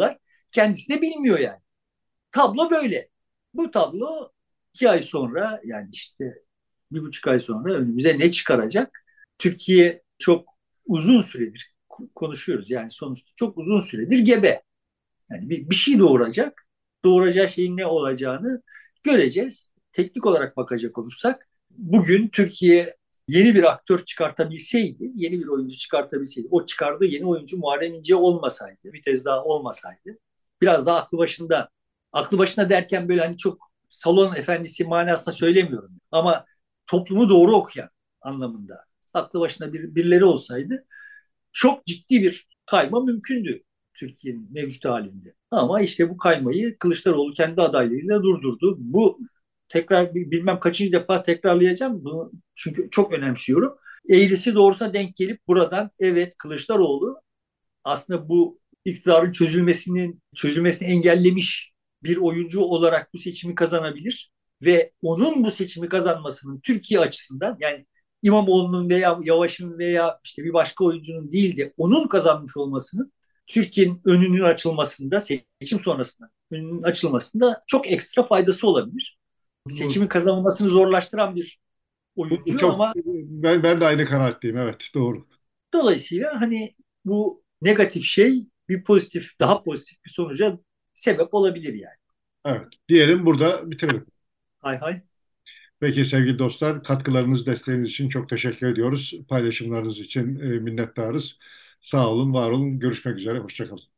[SPEAKER 2] Kendisi de bilmiyor yani. Tablo böyle. Bu tablo iki ay sonra, yani işte bir buçuk ay sonra önümüze ne çıkaracak? Türkiye çok uzun süredir konuşuyoruz. Yani sonuçta çok uzun süredir gebe. Yani bir, bir şey doğuracak. Doğuracağı şeyin ne olacağını göreceğiz. Teknik olarak bakacak olursak bugün Türkiye yeni bir aktör çıkartabilseydi, yeni bir oyuncu çıkartabilseydi, o çıkardığı yeni oyuncu Muharrem İnce olmasaydı, bir kez daha olmasaydı, biraz daha aklı başında, aklı başında derken böyle hani çok salon efendisi manasında söylemiyorum. Ama toplumu doğru okuyan anlamında aklı başında bir, birileri olsaydı çok ciddi bir kayma mümkündü Türkiye'nin mevcut halinde. Ama işte bu kaymayı Kılıçdaroğlu kendi adaylığıyla durdurdu. Bu tekrar bilmem kaçıncı defa tekrarlayacağım bunu çünkü çok önemsiyorum. Eğrisi doğrusuna denk gelip buradan evet Kılıçdaroğlu aslında bu iktidarın çözülmesinin çözülmesini engellemiş bir oyuncu olarak bu seçimi kazanabilir ve onun bu seçimi kazanmasının Türkiye açısından, yani İmamoğlu'nun veya Yavaş'ın veya işte bir başka oyuncunun değil de onun kazanmış olmasının Türkiye'nin önünün açılmasında, seçim sonrasında önünün açılmasında çok ekstra faydası olabilir.
[SPEAKER 1] Bu,
[SPEAKER 2] Seçimin kazanılmasını zorlaştıran bir
[SPEAKER 1] bu
[SPEAKER 2] oyuncu
[SPEAKER 1] çok
[SPEAKER 2] ama
[SPEAKER 1] ben ben de aynı kanaatteyim. Evet, doğru.
[SPEAKER 2] dolayısıyla hani bu negatif şey bir pozitif, daha pozitif bir sonuca sebep olabilir yani.
[SPEAKER 1] Evet. Diyelim burada bitirelim.
[SPEAKER 2] Hay hay.
[SPEAKER 1] Peki sevgili dostlar, katkılarınız, desteğiniz için çok teşekkür ediyoruz. Paylaşımlarınız için e, minnettarız. Sağ olun, var olun. Görüşmek üzere. Hoşça kalın.